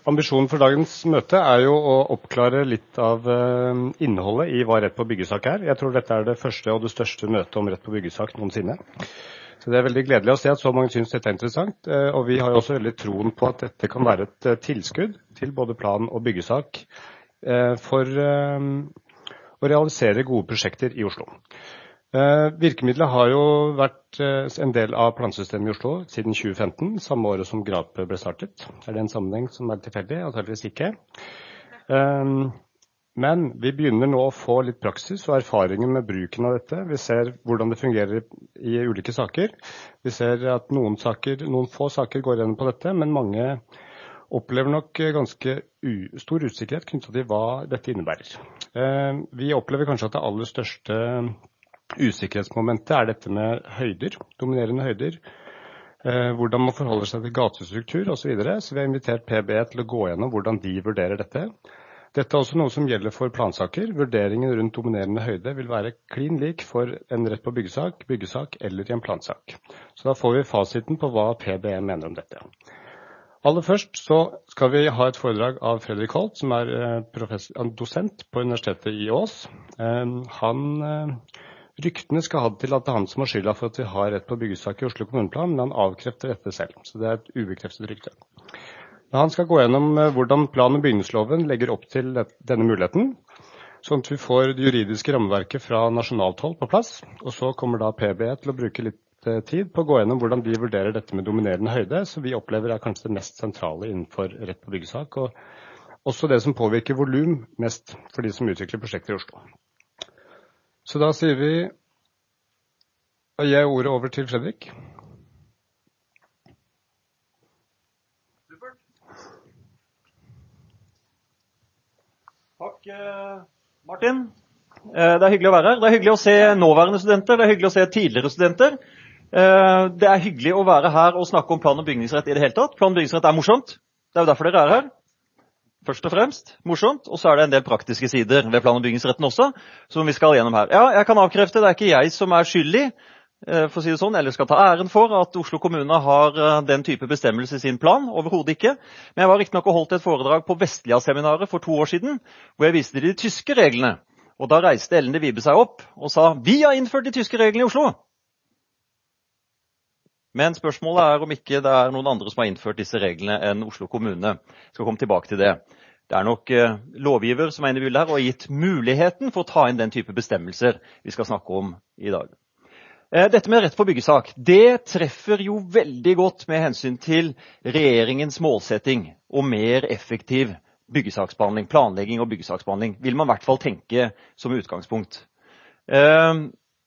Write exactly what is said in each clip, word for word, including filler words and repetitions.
Ambisjonen for dagens møte er jo å oppklare litt av innholdet i hva rett på byggesak er. Jeg tror dette er det første og det største møtet om rett på byggesak noensinne. Så det er veldig gledelig å se at så mange synes dette er interessant, og vi har jo også veldig troen på at dette kan være et tilskudd til både plan og byggesak for å realisere gode prosjekter i Oslo. Virkemidlet har jo vært en del av plansystemet i Oslo siden tjue femten, samme året som Grape ble startet. Er det en sammenheng som er tilfeldig? Antageligvis ikke. Men vi begynner nå å få litt praksis og erfaringer med bruken av dette. Vi ser hvordan det fungerer i ulike saker. Vi ser at noen, saker, noen få saker går igjen på dette, men mange opplever nok ganske u- stor usikkerhet knyttet til hva dette innebærer. Vi opplever kanskje at det aller største usikkerhetsmomentet er dette med høyder, dominerende høyder, eh, hvordan man forholder seg til gatestruktur og så videre. Så vi har invitert P B til å gå gjennom hvordan de vurderer dette. Dette er også noe som gjelder for plansaker. Vurderingen rundt dominerende høyde vil være klin lik for en rett på byggesak, byggesak eller i en plansak. Så da får vi fasiten på hva P B mener om dette. Aller først så skal vi ha et foredrag av Fredrik Holt, som er eh, professor, dosent på Universitetet i Ås. Eh, han eh, Ryktene skal ha det til at det er han som har skylda for at vi har rett på byggesak i Oslo kommuneplan, men han avkrefter dette selv, så det er et ubekreftet rykte. Men han skal gå gjennom hvordan plan- og bygningsloven legger opp til denne muligheten, sånn at vi får det juridiske rammeverket fra nasjonalt hold på plass, og så kommer da P B til å bruke litt tid på å gå gjennom hvordan de vurderer dette med dominerende høyde, så vi opplever er kanskje det mest sentrale innenfor rett på byggesak, og også det som påvirker volum mest for de som utvikler prosjekter i Oslo. Så da sier vi, og jeg ordet over til Fredrik. Supert. Takk, Martin. Det er hyggelig å være her. Det er hyggelig å se nåværende studenter, det er hyggelig å se tidligere studenter. Det er hyggelig å være her og snakke om plan- og bygningsrett i det hele tatt. Plan- og bygningsrett er morsomt. Det er jo derfor dere er her. Først og fremst, morsomt, og så er det en del praktiske sider ved plan- og bygningsretten også, som vi skal gjennom her. Ja, jeg kan avkrefte, det er ikke jeg som er skyldig, for å si det sånn, eller skal ta æren for at Oslo kommune har den type bestemmelse i sin plan, overhodet ikke. Men jeg var riktig nok og holdt et foredrag på Vestlia-seminaret for to år siden, hvor jeg viste de tyske reglene. Og da reiste Ellen de Vibe seg opp og sa, vi har innført de tyske reglene i Oslo. Men spørsmålet er om ikke det er noen andre som har innført disse reglene enn Oslo kommune. Jeg skal komme tilbake til det. Det er nok eh, lovgiver som er inne i bildet her og har gitt muligheten for å ta inn den type bestemmelser vi skal snakke om i dag. Eh, dette med rett på byggesak, det treffer jo veldig godt med hensyn til regjeringens målsetting og mer effektiv byggesaksbehandling, planlegging og byggesaksbehandling, vil man i hvert fall tenke som utgangspunkt. Eh,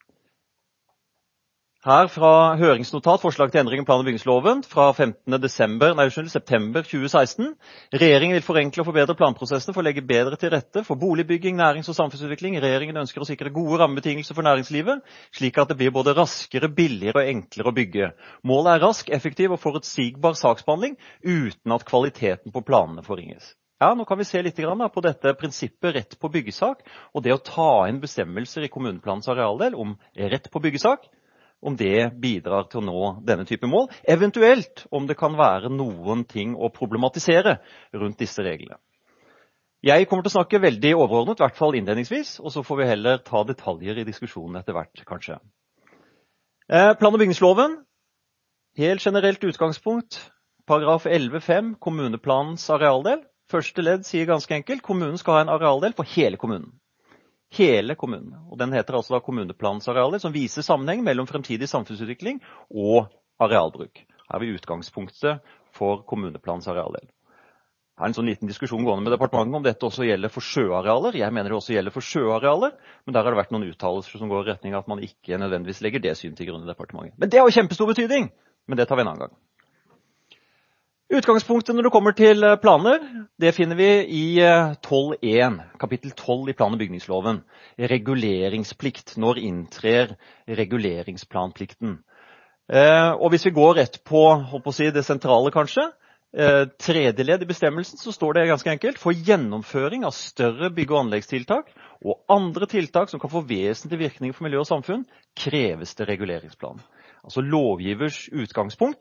Her fra høringsnotat, forslag til endring i plan- og bygningsloven fra femtende desember, nei, unnskyld, september tjue seksten. Regjeringen vil forenkle og forbedre planprosessene for å legge bedre til rette for boligbygging, nærings- og samfunnsutvikling. Regjeringen ønsker å sikre gode rammebetingelser for næringslivet, slik at det blir både raskere, billigere og enklere å bygge. Målet er rask, effektiv og forutsigbar saksbehandling, uten at kvaliteten på planene forringes. Ja, nå kan vi se litt på dette prinsippet rett på byggesak, og det å ta inn bestemmelser i kommuneplanens arealdel om rett på byggesak, om det bidrar til å nå denne type mål, eventuelt om det kan være noen ting å problematisere rundt disse reglene. Jeg kommer til å snakke veldig overordnet, i hvert fall innledningsvis, og så får vi heller ta detaljer i diskusjonen etter hvert, kanskje. Eh, plan- og bygningsloven, helt generelt utgangspunkt, paragraf elleve fem, kommuneplanens arealdel. Første ledd sier ganske enkelt, kommunen skal ha en arealdel for hele kommunen. Hele kommunen, og den heter altså da kommuneplanens arealdel, som viser sammenheng mellom fremtidig samfunnsutvikling og arealbruk. Her er vi utgangspunktet for kommuneplanens arealdel. Her er en sånn liten diskusjon gående med departementet om dette også gjelder for sjøarealer. Jeg mener det også gjelder for sjøarealer, men der har det vært noen uttalelser som går i retning av at man ikke nødvendigvis legger det syn til grunn i departementet. Men det har jo kjempestor betydning, men det tar vi en annen gang. Utgangspunktet når det kommer til planer, det finner vi i tolv én, kapittel tolv i plan- og bygningsloven. Reguleringsplikt, når inntrer reguleringsplanplikten. Eh, og hvis vi går rett på, håper å si, det sentrale kanskje, eh, tredje ledd i bestemmelsen, så står det ganske enkelt, for gjennomføring av større bygge- og anleggstiltak og andre tiltak som kan få vesentlige virkninger for miljø og samfunn, kreves det reguleringsplan. Altså lovgivers utgangspunkt,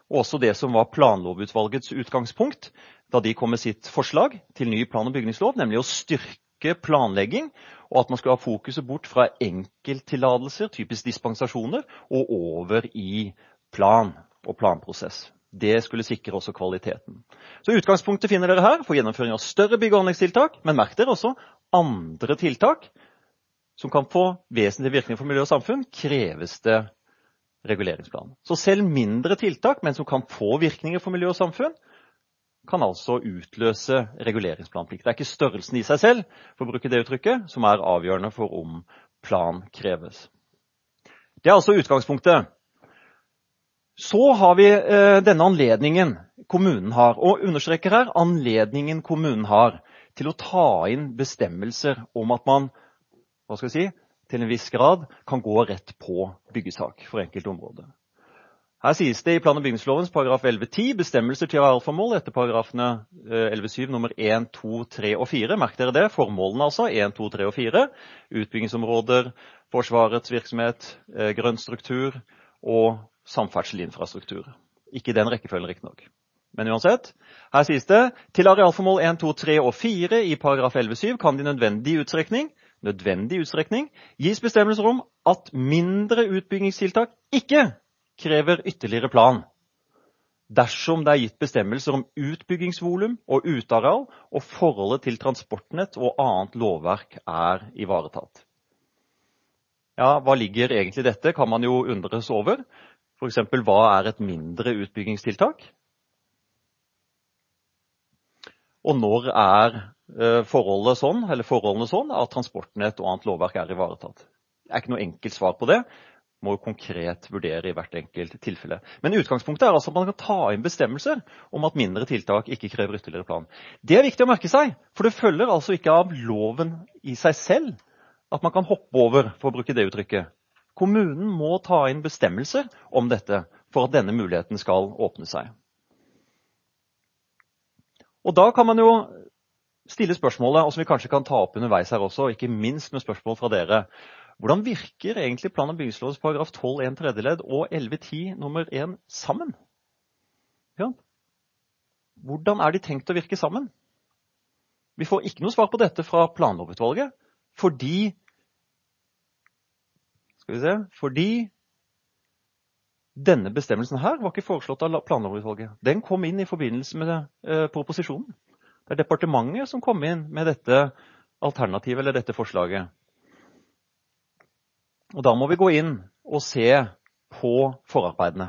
og også det som var planlovutvalgets utgangspunkt, da de kom med sitt forslag til ny plan- og bygningslov, nemlig å styrke planlegging, og at man skulle ha fokuset bort fra enkelttillatelser, typisk dispensasjoner, og over i plan og planprosess. Det skulle sikre også kvaliteten. Så utgangspunktet finner dere her for gjennomføring av større bygg- og anleggstiltak, men merk dere også andre tiltak som kan få vesentlig virkning for miljø og samfunn, kreves det reguleringsplan. Så selv mindre tiltak, men som kan få virkninger for miljø og samfunn, kan altså utløse reguleringsplanplikt. Det er ikke størrelsen i seg selv, for å bruke det uttrykket, som er avgjørende for om plan kreves. Det er altså utgangspunktet. Så har vi eh, denne anledningen kommunen har, og understreker her anledningen kommunen har til å ta inn bestemmelser om at man, hva skal jeg si, til en viss grad kan gå rett på byggesak for enkelte områder. Her sies det i plan- og bygningslovens paragraf elleve ti bestemmelser til arealformål etter paragrafene elleve syv nummer én, to, tre og fire. Merk dere det, formålene altså, én, to, tre og fire. Utbyggingsområder, forsvarets virksomhet, grønn struktur og samferdselinfrastruktur. Ikke den rekkefølgen riktig nok. Men uansett, her sies det, til arealformål én, to, tre og fire i paragraf elleve syv kan de nødvendig utstrekning, nødvendig utstrekning gis bestemmelser om at mindre utbyggingstiltak ikke krever ytterligere plan, dersom det er gitt bestemmelser om utbyggingsvolum og utareal, og forholdet til transportnett og annet lovverk er ivaretatt. Ja, hva ligger egentlig dette, kan man jo undres over. For eksempel, hva er et mindre utbyggingstiltak? Og når er eh, forholdet sånn, eller forholdene sånn, at transportnett og annet lovverk er ivaretatt? Det er ikke noe enkelt svar på det. Må konkret vurdere i hvert enkelt tilfelle. Men utgangspunktet er altså at man kan ta inn bestemmelser om at mindre tiltak ikke krever ytterligere plan. Det er viktig å merke seg, for det følger altså ikke av loven i seg selv at man kan hoppe over, for å bruke det uttrykket. Kommunen må ta inn bestemmelser om dette for at denne muligheten skal åpne seg. Og da kan man jo stille spørsmålet, og som vi kanskje kan ta opp underveis her også, ikke minst med spørsmål fra dere. Hvordan virker egentlig plan- og bygningslovens paragraf tolv en tredjeledd og elleve ti nummer én sammen? Ja. Hvordan er de tenkt å virke sammen? Vi får ikke noe svar på dette fra planlovutvalget, fordi, skal vi se, fordi denne bestemmelsen her var ikke foreslått av planlovutvalget. Den kom inn i forbindelse med eh, proposisjonen. Det er departementet som kom inn med dette alternativet, eller dette forslaget. Og da må vi gå inn og se på forarbeidene.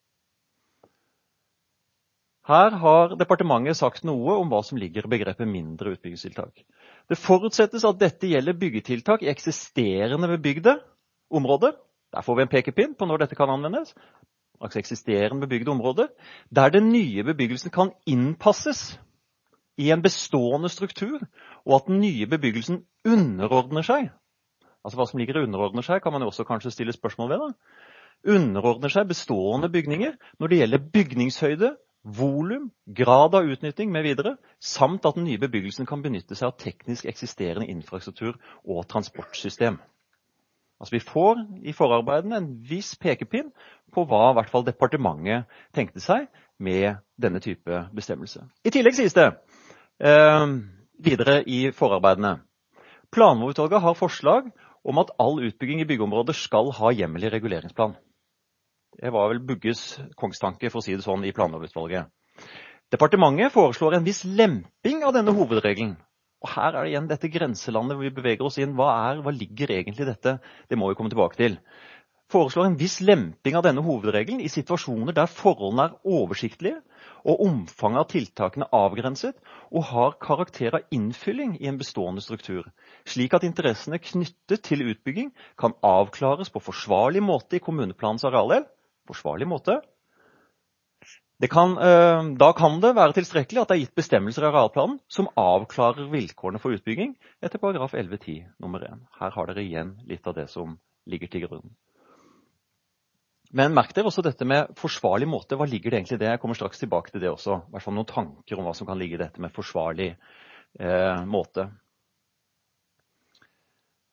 Her har departementet sagt noe om hva som ligger i begrepet mindre utbyggingstiltak. Det forutsettes at dette gjelder byggetiltak i eksisterende bebygde områder. Der får vi en pekepinn på når dette kan anvendes. Altså eksisterende bebygde områder, der den nye bebyggelsen kan innpasses i en bestående struktur, og at den nye bebyggelsen underordner seg. Altså hva som ligger underordner seg, kan man jo også kanskje stille spørsmål ved. Da. Underordner seg bestående bygninger når det gjelder bygningshøyde, volum, grad av utnytting med videre, samt at den nye bebyggelsen kan benytte seg av teknisk eksisterende infrastruktur og transportsystem. Altså vi får i forarbeidene en viss pekepinn på hva i hvert fall departementet tenkte seg med denne type bestemmelse. I tillegg sies det eh, videre i forarbeidene. Planlovutvalget har forslag om at all utbygging i byggeområder skal ha hjemmel i reguleringsplan. Det var vel Bugges kongstanke, for å si det sånn, i planlovutvalget. Departementet foreslår en viss lemping av denne hovedregelen. Og her er det igjen dette grenselandet hvor vi beveger oss inn. Hva, er, hva ligger egentlig dette? Det må vi komme tilbake til. Foreslår en viss lemping av denne hovedregelen i situasjoner der forholdene er oversiktlige, og omfanget av tiltakene avgrenset, og har karakter av innfylling i en bestående struktur, slik at interessene knyttet til utbygging kan avklares på forsvarlig måte i kommuneplanens arealdel. Forsvarlig måte. Det kan, øh, da kan det være tilstrekkelig at det er gitt bestemmelser i arealplanen som avklarer vilkårene for utbygging etter paragraf elleve ti nummer én. Her har dere igjen litt av det som ligger til grunn. Men merk dere også dette med forsvarlig måte. Hva ligger det egentlig i det? Jeg kommer straks tilbake til det også. I hvert fall noen tanker om hva som kan ligge i dette med forsvarlig eh, måte.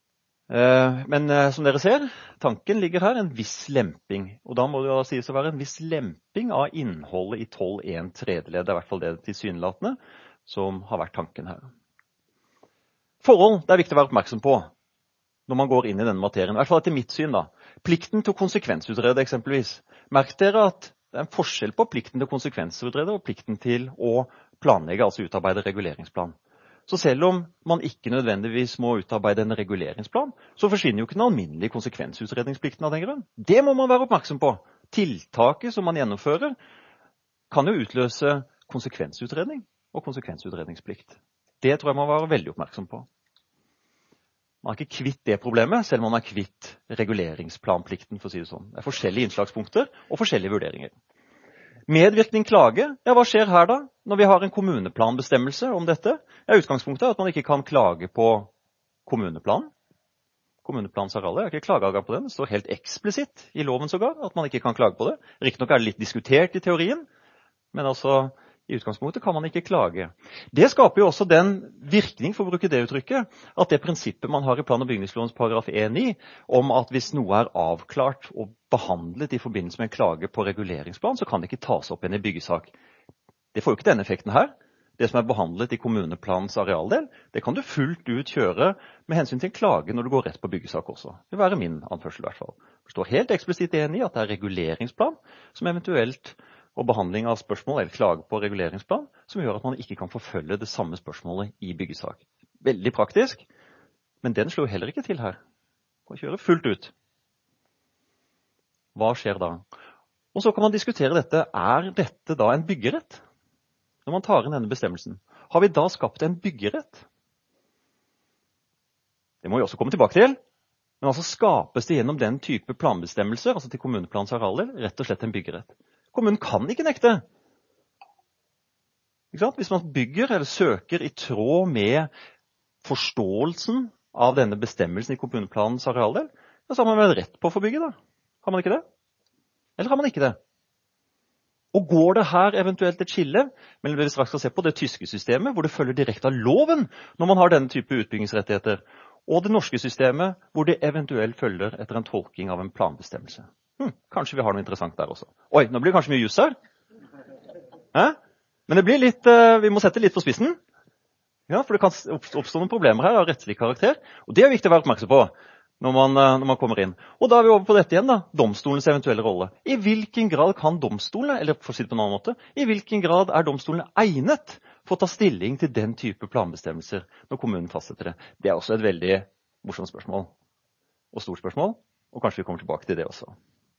Men som dere ser, tanken ligger her en viss lemping. Og da må det jo sies å være en viss lemping av innholdet i tolv en tredjeledd. Det er i hvert fall det tilsynelatende som har vært tanken her. Forhold det er viktig å være oppmerksom på når man går inn i denne materien. I hvert fall etter mitt syn da. Plikten til å konsekvensutrede eksempelvis. Merk dere at det er en forskjell på plikten til å konsekvensutrede og plikten til å planlegge, altså utarbeide reguleringsplan. Så selv om man ikke nødvendigvis må utarbeide en reguleringsplan, så forsvinner jo ikke den alminnelige konsekvensutredningsplikten av den grunn. Det må man være oppmerksom på. Tiltaket som man gjennomfører kan jo utløse konsekvensutredning og konsekvensutredningsplikt. Det tror jeg man må være veldig oppmerksom på. Man er ikke kvitt det problemet, selv om man er kvitt reguleringsplanplikten, for å si det sånn. Det er forskjellige innslagspunkter og forskjellige vurderinger. Medvirkning klage, ja hva skjer her da? Når vi har en kommuneplanbestemmelse om dette, ja utgangspunktet er at man ikke kan klage på kommuneplanen. Kommuneplansarealet, jeg har ikke klageadgang på den, det står helt eksplisitt i loven sågar at man ikke kan klage på det. Riktignok er det litt diskutert i teorien, men altså i utgangspunktet kan man ikke klage. Det skaper jo også den virkning, for å bruke det uttrykket, at det prinsippet man har i plan- og bygningslovens paragraf en i, om at hvis noe er avklart og behandlet i forbindelse med en klage på reguleringsplan, så kan det ikke tas opp igjen i byggesak. Det får jo ikke denne effekten her. Det som er behandlet i kommuneplanens arealdel, det kan du fullt ut kjøre med hensyn til en klage når du går rett på byggesak også. Det vil være min anførsel i hvert fall. Det står helt eksplisitt enig i at det er reguleringsplan som eventuelt og behandling av spørsmål eller klage på reguleringsplan, som gjør at man ikke kan forfølge det samme spørsmålet i byggesak. Veldig praktisk, men den slår heller ikke til her. Man kjører fullt ut. Hva skjer da? Og så kan man diskutere dette. Er dette da en byggerett? Når man tar inn denne bestemmelsen. Har vi da skapt en byggerett? Det må vi også komme tilbake til. Men altså skapes det gjennom den type planbestemmelser, altså til kommuneplans arealer, rett og slett en byggerett. Kommunen kan ikke nekte. Ikke sant? Hvis man bygger eller søker i tråd med forståelsen av denne bestemmelsen i kommuneplanens arealdel, så har man vel rett på å få bygge da. Har man ikke det? Eller har man ikke det? Og går det her eventuelt et skille mellom det vi straks skal se på det tyske systemet, hvor det følger direkte av loven når man har denne type utbyggingsrettigheter, og det norske systemet, hvor det eventuelt følger etter en tolking av en planbestemmelse. Hm, kanskje vi har noe interessant der også. Oi, nå blir det kanskje mye juss her. Hæ? Men det blir litt, uh, vi må sette litt på spissen. Ja, for det kan oppstå noen problemer her av rettslig karakter. Og det er viktig å være oppmerksom på når man, uh, når man kommer inn. Og da er vi over på dette igjen da, domstolens eventuelle rolle. I hvilken grad kan domstolene, eller for å si det på en annen måte, i hvilken grad er domstolene egnet for å ta stilling til den type planbestemmelser når kommunen fastsetter det? Det er også et veldig morsomt spørsmål, og stort spørsmål, og kanskje vi kommer tilbake til det også.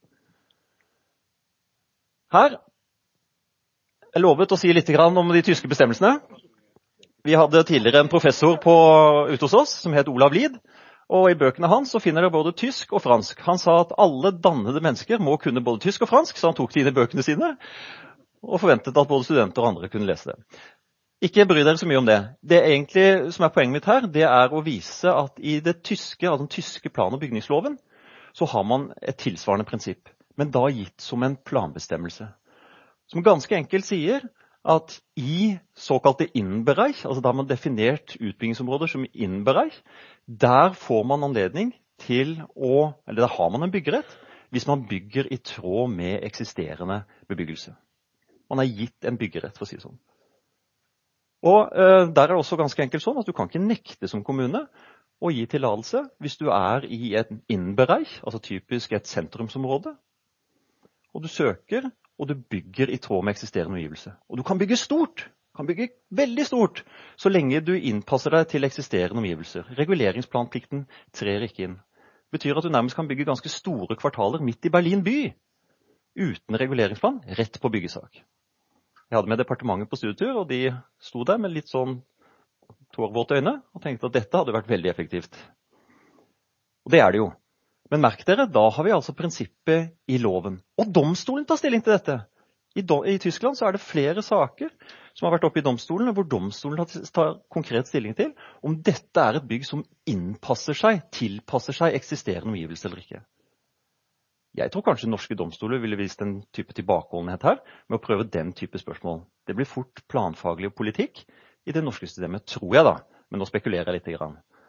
Her er lovet å si litt om de tyske bestemmelsene. Vi hadde tidligere en professor på, ute hos oss som het Olav Lid, og i bøkene hans så finner dere både tysk og fransk. Han sa at alle dannede mennesker må kunne både tysk og fransk, så han tok det inn i bøkene sine, og forventet at både studenter og andre kunne lese det. Ikke bry dere så mye om det. Det egentlig som er poenget mitt her, det er å vise at i det tyske, altså den tyske plan- og bygningsloven, så har man et tilsvarende prinsipp, men da gitt som en planbestemmelse. Som ganske enkelt sier at i såkalte innbereich, altså da har man definert utbyggingsområder som innbereich, der får man anledning til å, eller da har man en byggerett, hvis man bygger i tråd med eksisterende bebyggelse. Man har gitt en byggerett, for å si det sånn. Og uh, der er det også ganske enkelt sånn at du kan ikke nekte som kommune å gi tilladelse hvis du er i et innbereich, altså typisk et sentrumsområde, og du søker, og du bygger i tråd med eksisterende omgivelse. Og du kan bygge stort, kan bygge veldig stort, så lenge du innpasser deg til eksisterende omgivelser. Reguleringsplanplikten trer ikke inn. Det betyr at du nærmest kan bygge ganske store kvartaler midt i Berlin by, uten reguleringsplan, rett på byggesak. Jeg hadde med departementet på studietur, og de sto der med litt sånn tårvåte øyne, og tenkte at dette hadde vært veldig effektivt. Og det er det jo. Men merk dere, da har vi altså prinsippet i loven. Og domstolen tar stilling til dette. I, do, I Tyskland så er det flere saker som har vært oppe i domstolen, hvor domstolen tar konkret stilling til om dette er et bygg som innpasser seg, tilpasser seg eksisterende omgivelser eller ikke. Jeg tror kanskje norske domstoler ville vist en type tilbakeholdenhet her med å prøve den type spørsmål. Det blir fort planfaglig og politikk i det norske systemet, tror jeg da, men nå spekulerer jeg litt grann.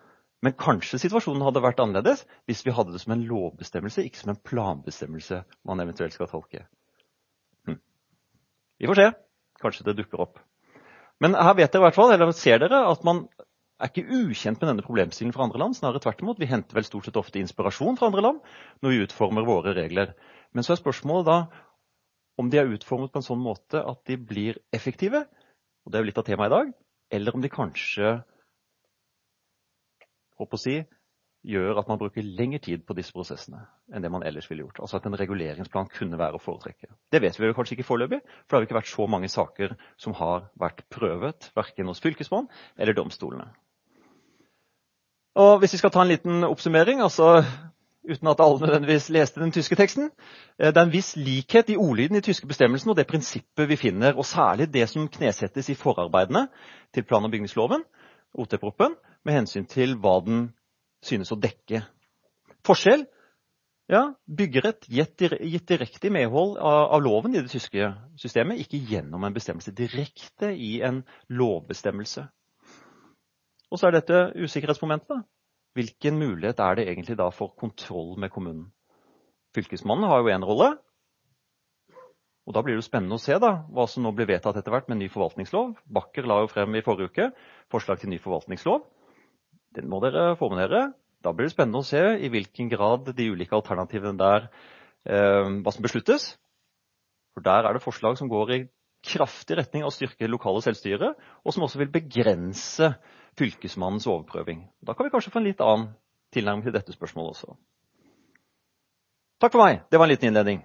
Men kanskje situasjonen hadde vært annerledes hvis vi hadde det som en lovbestemmelse, ikke som en planbestemmelse man eventuelt skal tolke. Hm. Vi får se. Kanskje det dukker opp. Men her vet dere i hvert fall, eller ser dere, at man er ikke ukjent med denne problemstillingen fra andre land. Snarere tvert imot, vi henter vel stort sett ofte inspirasjon fra andre land når vi utformer våre regler. Men så er spørsmålet da om de er utformet på en sånn måte at de blir effektive, og det er jo litt av temaet i dag, eller om de kanskje, håper å si, gjør at man bruker lengre tid på disse prosessene enn det man ellers ville gjort. Altså at en reguleringsplan kunne være å foretrekke. Det vet vi jo kanskje ikke foreløpig, for det har ikke vært så mange saker som har vært prøvet, hverken hos fylkesmann eller domstolene. Og hvis vi skal ta en liten oppsummering, altså uten at alle nødvendigvis leste den tyske teksten, det er en viss likhet i ordlyden i tyske bestemmelsen og det prinsippet vi finner, og særlig det som knesettes i forarbeidene til plan- og bygningsloven, O T-proppen, med hensyn til hva den synes å dekke. Forskjell, ja, byggerett gitt direkte i medhold av, av loven i det tyske systemet, ikke gjennom en bestemmelse direkte i en lovbestemmelse. Og så er dette usikkerhetsmomentet. Hvilken mulighet er det egentlig da for kontroll med kommunen? Fylkesmannen har jo en rolle, og da blir det spennende å se da, hva som nå blir vedtatt etter hvert med ny forvaltningslov. Bakker la jo frem i forrige uke forslag til ny forvaltningslov. Den må dere få med dere. Da blir det spennende å se i hvilken grad de ulike alternativene der, eh, hva som besluttes. For der er det forslag som går i kraftig retning av å styrke lokale selvstyre, og som også vil begrense fylkesmannens overprøving. Da kan vi kanskje få en litt annen tilnærming til dette spørsmålet også. Takk for meg. Det var en liten innledning.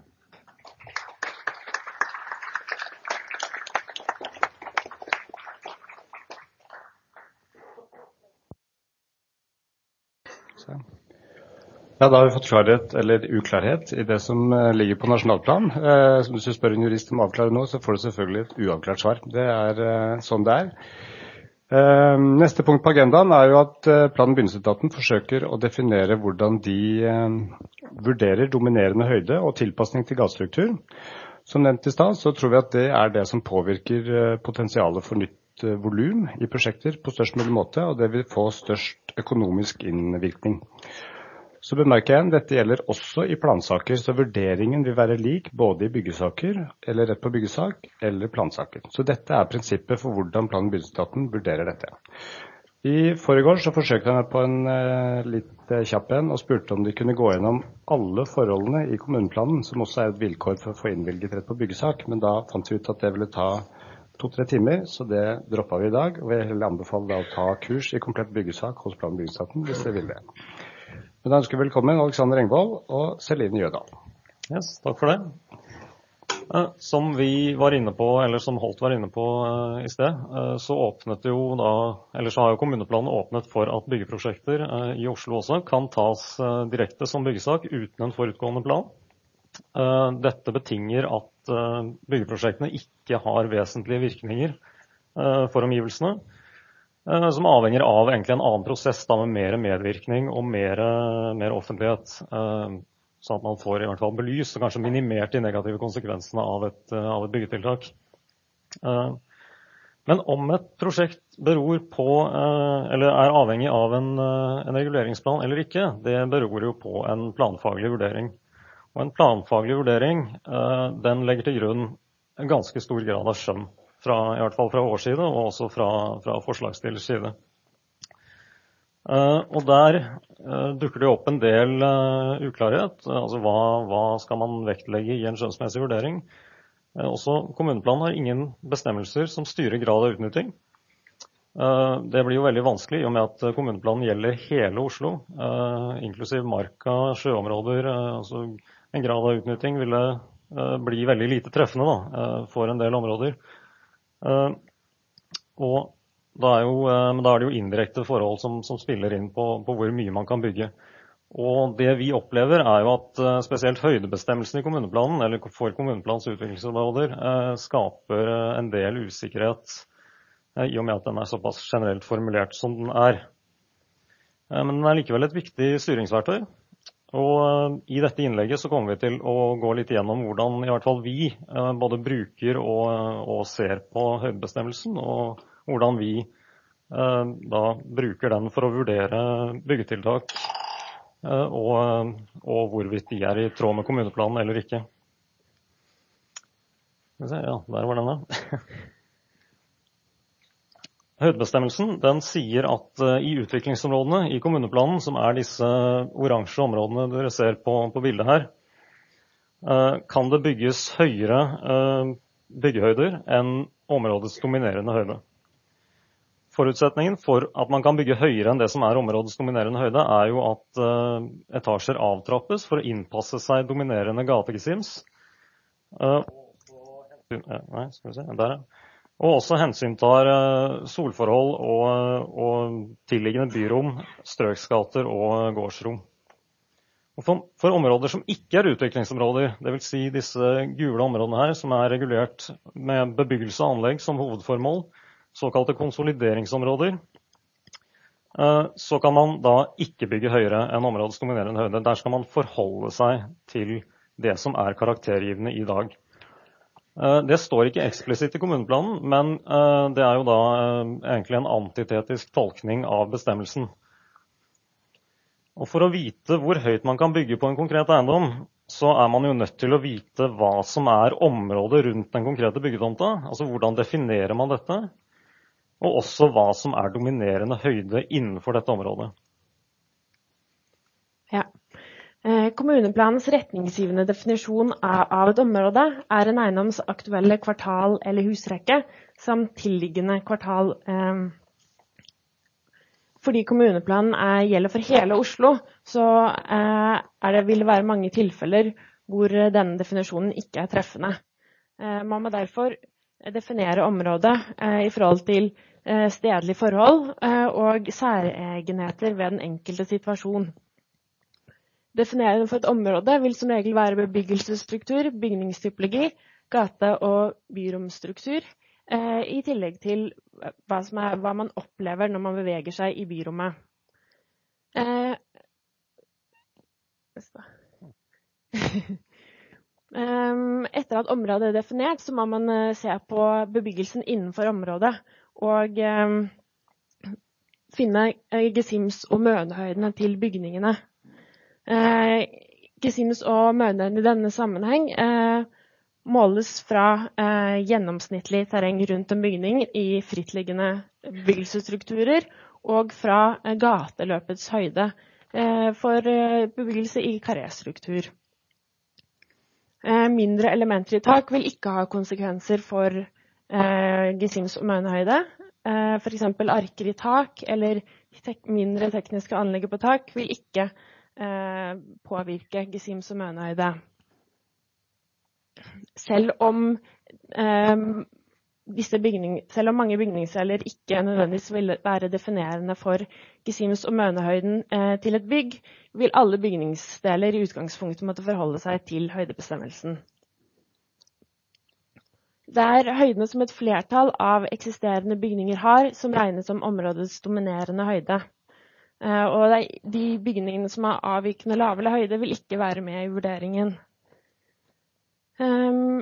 Ja, da har vi fått klarhet, eller uklarhet, i det som ligger på nasjonalplan. Eh, hvis du spør en jurist om å avklare noe, så får du selvfølgelig et uavklart svar. Det er eh, sånn det er. Eh, neste punkt på agendaen er jo at eh, plan- og bygningsetaten forsøker å definere hvordan de eh, vurderer dominerende høyde og tilpasning til gatestruktur. Som nevnt i stad, så tror vi at det er det som påvirker eh, potensialet for nytt eh, volum i prosjekter på størst mulig måte, og det vil få størst økonomisk innvirkning. Så bemerker jeg, dette gjelder også i plansaker, så vurderingen vil være lik både i byggesaker, eller rett på byggesak, eller plansaker. Så dette er prinsippet for hvordan plan- og bygningsetaten vurderer dette. I forrige år så forsøkte jeg på en eh, litt eh, kjapp en, og spurte om de kunne gå gjennom alle forholdene i kommuneplanen, som også er et vilkår for å få innvilget rett på byggesak, men da fant vi ut at det ville ta to-tre timer, så det droppet vi i dag, og jeg vil anbefale da å ta kurs i komplett byggesak hos plan- og bygningsetaten, hvis dere vil det. Men da ønsker vi velkommen Alexander Engvold og Celine Jødal. Yes, takk for det. Som vi var inne på, eller som Holt var inne på i sted, så åpnet jo da, eller så har jo kommuneplanen åpnet for at byggeprosjekter i Oslo også kan tas direkte som byggesak uten en forutgående plan. Dette betinger at byggeprosjektene ikke har vesentlige virkninger for omgivelsene, som avhenger av egentlig en annen prosess da, med mer medvirkning og mer, mer offentlighet, sånn at man får i hvert fall belyst og kanskje minimert de negative konsekvensene av et, av et byggetiltak. Men om et prosjekt beror på, eller er avhengig av en, en reguleringsplan eller ikke, det beror jo på en planfaglig vurdering. Og en planfaglig vurdering, den legger til grunn en ganske stor grad av skjønn. Fra, i hvert fall fra vår side, og også fra, fra forslagsstillers side. Uh, og der uh, dukker det opp en del uh, uklarhet, altså hva, hva skal man vektlegge i en skjønnsmessig vurdering. Uh, også kommuneplanen har ingen bestemmelser som styrer grad av utnytting. Uh, det blir jo veldig vanskelig i og med at kommuneplanen gjelder hele Oslo, uh, inklusiv marka, sjøområder, uh, altså en grad av utnytting ville uh, bli veldig lite treffende da, uh, for en del områder. Uh, og da er, jo, uh, men da er det jo indirekte forhold som, som spiller inn på, på hvor mye man kan bygge. Og det vi opplever er jo at uh, spesielt høydebestemmelsen i kommuneplanen, eller for kommuneplans utviklingsområder, uh, skaper uh, en del usikkerhet uh, i og med at den er såpass generelt formulert som den er. Uh, men den er likevel et viktig styringsverktøy. Og i dette innlegget så kommer vi til å gå litt gjennom hvordan i hvert fall vi både bruker og, og ser på høydebestemmelsen, og hvordan vi da bruker den for å vurdere byggetiltak og, og hvorvidt de er i tråd med kommuneplanen eller ikke. Skal vi se, ja, der var den da. Høydebestemmelsen, den sier at uh, i utviklingsområdene i kommuneplanen, som er disse oransje områdene dere ser på, på bildet her, uh, kan det bygges høyere uh, byggehøyder enn områdets dominerende høyde. Forutsetningen for at man kan bygge høyere enn det som er områdets dominerende høyde, er jo at uh, etasjer avtrappes for å innpasse seg dominerende gategesims. Uh, nei, skal vi se, der er Og også hensyntar solforhold og, og tilliggende byrom, strøksgater og gårdsrom. Og for, for områder som ikke er utviklingsområder, det vil si disse gule områdene her, som er regulert med bebyggelse og anlegg som hovedformål, såkalte konsolideringsområder, så kan man da ikke bygge høyere enn områdets dominerende høyde. Der skal man forholde seg til det som er karaktergivende i dag. Det står ikke eksplisitt i kommuneplanen, men det er jo da egentlig en antitetisk tolkning av bestemmelsen. Og for å vite hvor høyt man kan bygge på en konkret eiendom, så er man jo nødt til å vite hva som er området rundt den konkrete byggetomta, altså hvordan definerer man dette, og også hva som er dominerende høyde innenfor dette området. Ja. Kommuneplanens retningsgivende definisjon av et område er en eiendoms aktuelle kvartal eller husrekke, samt tilliggende kvartal. Fordi kommuneplanen er, gjelder for hele Oslo, så er det, vil det være mange tilfeller hvor denne definisjonen ikke er treffende. Man må derfor definere området i forhold til stedlige forhold og særegenheter ved den enkelte situasjon. Definerende for et område vil som regel være bebyggelsesstruktur, bygningstypologi, gate- og byromstruktur, eh, i tillegg til hva, som er, hva man opplever når man beveger seg i byrommet. Eh, Etter at området er definert, så må man se på bebyggelsen innenfor området og eh, finne gesims- og mønehøydene til bygningene. Eh, gesims- og mønehøyden i denne sammenheng eh, måles fra eh, gjennomsnittlig terreng rundt en bygning i frittliggende bebyggelsesstrukturer og fra eh, gateløpets høyde eh, for eh, bebyggelse i karréstruktur. Eh, mindre elementer i tak vil ikke ha konsekvenser for eh, gesims- og mønehøyde. Eh, for eksempel arker i tak eller tek- mindre tekniske anlegg på tak vil ikke påvirke gesims- og mønehøyde. Selv om, eh, disse bygning, selv om mange bygningsdeler ikke nødvendigvis vil være definerende for gesims- og mønehøyden eh, til et bygg, vil alle bygningsdeler i utgangspunktet måtte forholde seg til høydebestemmelsen. Det er høydene som et flertall av eksisterende bygninger har, som regnes som områdets dominerende høyde. Uh, og de bygningene som har avvikende lavere høyde vil ikke være med i vurderingen. Um,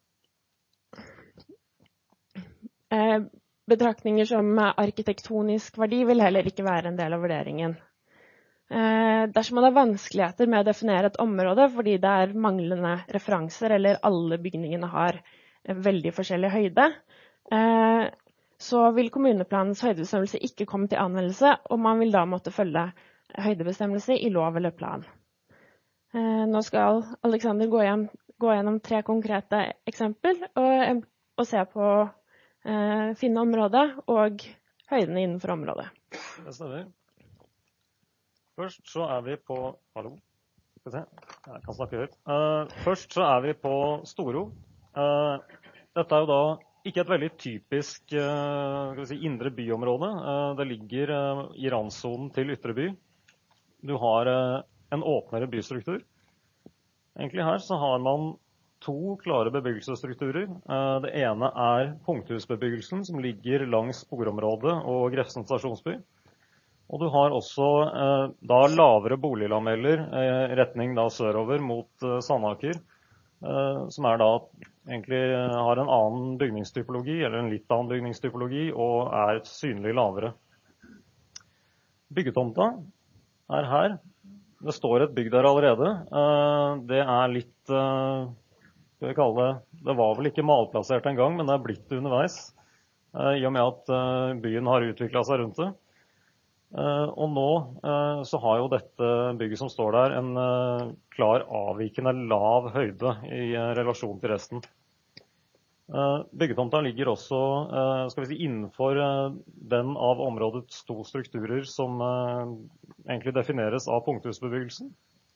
uh, betraktninger som arkitektonisk verdi vil heller ikke være en del av vurderingen. Uh, dersom man har vanskeligheter med å definere et område fordi det er manglende referanser eller alle bygningene har veldig forskjellig høyde, uh, så vil kommuneplanens høydebestemmelse ikke komme til anvendelse, og man vil da måtte følge høydebestemmelse i lov eller plan. Eh, nå skal Alexander gå, hjem, gå gjennom tre konkrete eksempler og, og se på eh, finne området og høydene innenfor området. Det stemmer. Først så er vi på... Hallo? Skal vi se? Jeg kan snakke høyt. Uh, først så er vi på Storo. Uh, dette er jo da ikke et veldig typisk uh, skal vi si, indre byområde. Uh, det ligger uh, i randsonen til ytre by. Du har uh, en åpnere bystruktur. Egentlig her så har man to klare bebyggelsesstrukturer. Uh, det ene er punkthusbebyggelsen som ligger langs sporområdet og Grefsen stasjonsby. Og du har også uh, da lavere boliglameller uh, retning da sørover mot uh, Sandaker, uh, som er da egentlig har en annen bygningstypologi, eller en litt annen bygningstypologi, og er synlig lavere. Byggetomta er her. Det står et bygg der allerede. Det er litt, skal vi kalle det, det var vel ikke malplassert en gang, men det er blitt underveis, i og med at byen har utviklet seg rundt det. Og nå så har jo dette bygget som står der en klar avvikende lav høyde i relasjon til resten. Byggetomta ligger også, skal vi si, innenfor den av områdets to strukturer som egentlig defineres av punkthusbebyggelsen.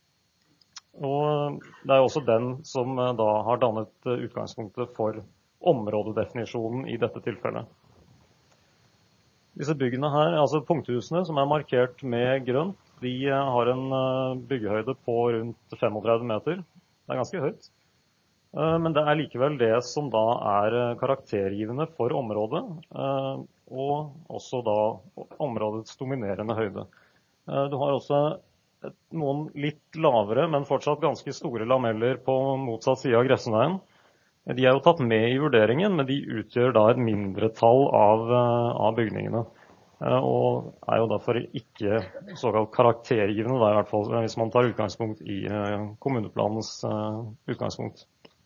Og det er også den som da har dannet utgangspunktet for områdedefinisjonen i dette tilfellet. Disse byggene her, altså punkthusene som er markert med grønt, de har en byggehøyde på rundt tretifem meter. Det er ganske høyt. Men det er likevel det som da er karaktergivende for området, og også da områdets dominerende høyde. Du har også noen litt lavere, men fortsatt ganske store lameller på motsatt side av Grefsenveien. De er jo tatt med i vurderingen, men de utgjør da et mindretall av, av bygningene. Og er jo derfor ikke såkalt karaktergivende, da, i hvert fall hvis man tar utgangspunkt i kommuneplanens utgangspunkt.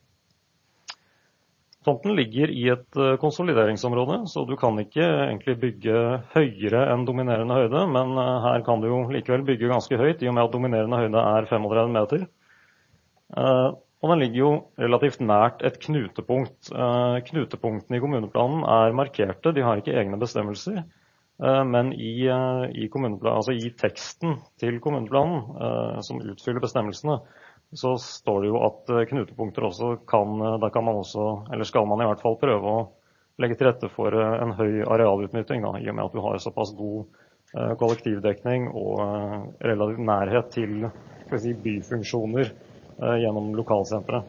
Tomten ligger i et konsolideringsområde, så du kan ikke egentlig bygge høyere enn dominerende høyde, men her kan du jo likevel bygge ganske høyt, i og med at dominerende høyde er tretifem meter. Og den ligger jo relativt nært et knutepunkt. Knutepunktene i kommuneplanen er markerte, de har ikke egne bestemmelser, men i, i, altså i teksten til kommuneplanen, som utfyller bestemmelsene, så står det jo at knutepunkter også kan, da kan man også, eller skal man i hvert fall prøve å legge til rette for en høy arealutnytting, da, i og med at du har såpass god kollektivdekning og relativt nærhet til, skal vi si, byfunksjoner gjennom lokalsenteret.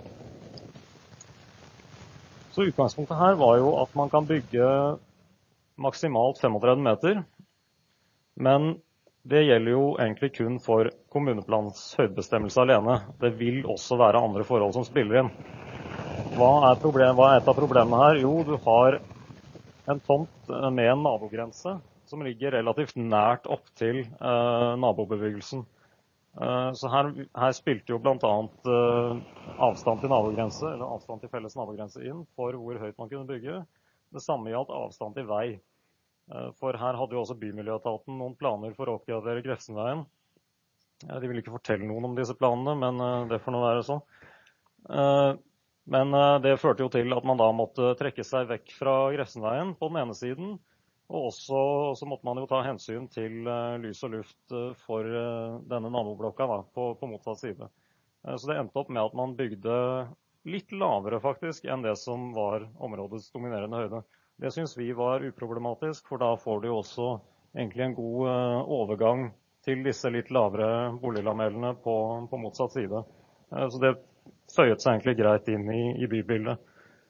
Så utgangspunktet her var jo at man kan bygge maksimalt tretifem meter, men det gjelder jo egentlig kun for kommuneplanens høydebestemmelse alene. Det vil også være andre forhold som spiller inn. Hva er, problem, hva er et av problemene her? Jo, du har en tomt med en nabogrense som ligger relativt nært opp til eh, nabobebyggelsen. Så her, her spilte jo blant annet uh, avstand til nabogrense, eller avstand til felles nabogrense inn, for hvor høyt man kunne bygge. Det samme gjaldt avstand til vei. Uh, for her hadde jo også Bymiljøetaten noen planer for å oppgradere Grefsenveien. Uh, de ville ikke fortelle noen om disse planene, men uh, det får nå være sånn. Uh, men uh, det førte jo til at man da måtte trekke seg vekk fra Grefsenveien på den ene siden, og også så måtte man jo ta hensyn til uh, lys og luft uh, for uh, denne naboblokka da, på, på motsatt side. Uh, så det endte opp med at man bygde litt lavere faktisk enn det som var områdets dominerende høyde. Det synes vi var uproblematisk, for da får du jo også egentlig en god uh, overgang til disse litt lavere boliglamellene på, på motsatt side. Uh, så det føyet seg egentlig greit inn i, i bybildet.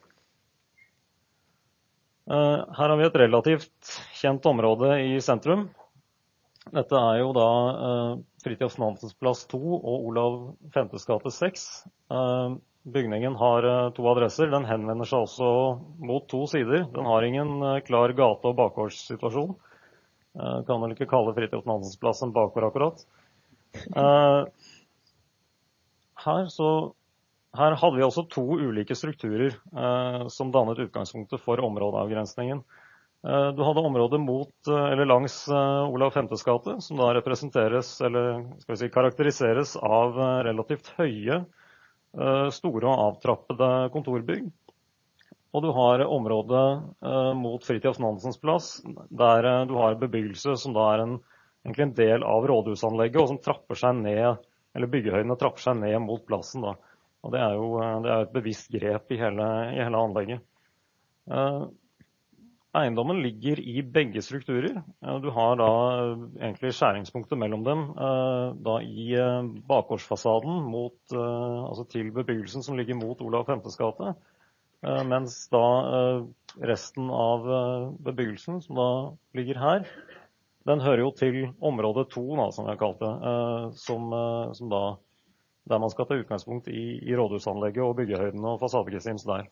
Uh, her har vi et relativt kjent område i sentrum. Dette er jo da uh, Fridtjof Nansens plass to og Olav Femtes gate seks. Uh, bygningen har uh, to adresser. Den henvender seg også mot to sider. Den har ingen uh, klar gate- og bakgårdssituasjon. Uh, kan vel ikke kalle Fridtjof Nansens plass en bakgård akkurat. Uh, her så Her hadde vi også to ulike strukturer eh, som dannet utgangspunktet for områdeavgrensningen. Eh, du hadde området mot, eh, eller langs eh, Olav Femtes gate, som da representeres, eller skal vi si, karakteriseres av eh, relativt høye, eh, store og avtrappede kontorbygg. Og du har området eh, mot Fridtjof Nansens plass, der eh, du har bebyggelse som da er en, egentlig en del av rådhusanlegget, og som trapper seg ned, eller byggehøydene trapper seg ned mot plassen da. Og det er jo det er et bevisst grep i hele, i hele anlegget. Eh, eiendommen ligger i begge strukturer. Eh, du har da egentlig skjæringspunktet mellom dem, eh, da i eh, bakgårdsfasaden mot, eh, altså til bebyggelsen som ligger mot Olav Femtes gate, eh, mens da eh, resten av eh, bebyggelsen som da ligger her, den hører jo til område to, da, som jeg kalte det, eh, som, eh, som da der man skal ta utgangspunkt i, i rådhusanlegget og byggehøydene og fasadegesims der.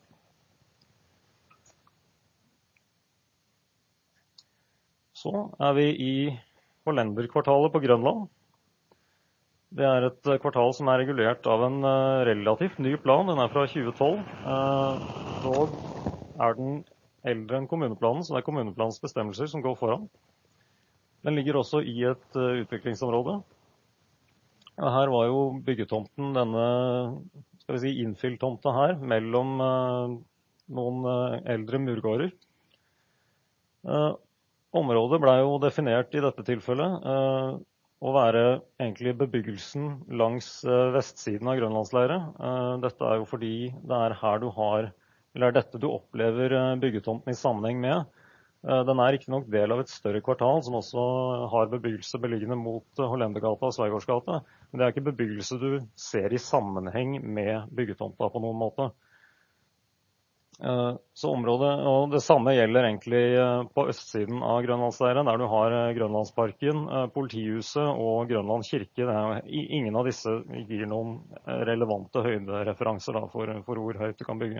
Så er vi i Hollenderkvartalet på Grønland. Det er et kvartal som er regulert av en relativt ny plan. Den er fra tjue tolv. Dog er den eldre enn kommuneplanen, så det er kommuneplanens bestemmelser som går foran. Den ligger også i et utviklingsområde. Her var jo byggetomten, denne skal vi si, innfylltomta her, mellom noen eldre murgårder. Området ble jo definert i dette tilfellet å være egentlig bebyggelsen langs vestsiden av Grønlandsleiret. Dette er jo fordi det er her du har, eller er dette du opplever byggetomten i sammenheng med. Den er ikke nok del av et større kvartal som også har bebyggelse beliggende mot Hollendergata og Sveigårdsgata. Men det er ikke bebyggelse du ser i sammenheng med byggetomta på noen måte. Så området, og det samme gjelder egentlig på østsiden av Grønlandsleiret, der du har Grønlandsparken, politihuset og Grønland kirke. Det er, ingen av disse gir noen relevante høydereferanser da, for, for hvor høyt du kan bygge.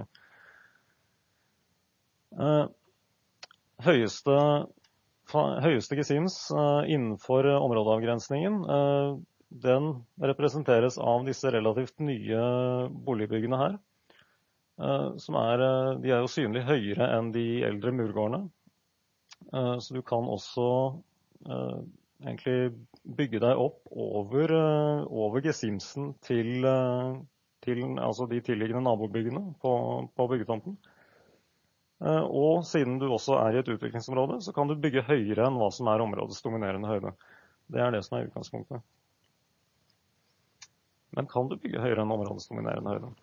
Høyeste, høyeste gesims innenfor områdeavgrensningen, den representeres av disse relativt nye boligbyggene her. Som er, de er jo synlig høyere enn de eldre murgårdene. Så du kan også egentlig bygge deg opp over, over gesimsen til, til altså de tilliggende nabobyggene på, på byggetomten. Og siden du også er i et utviklingsområde, så kan du bygge høyere enn hva som er områdets dominerende høyde. Det er det som er utgangspunktet. Men kan du bygge høyere enn områdets dominerende høyde?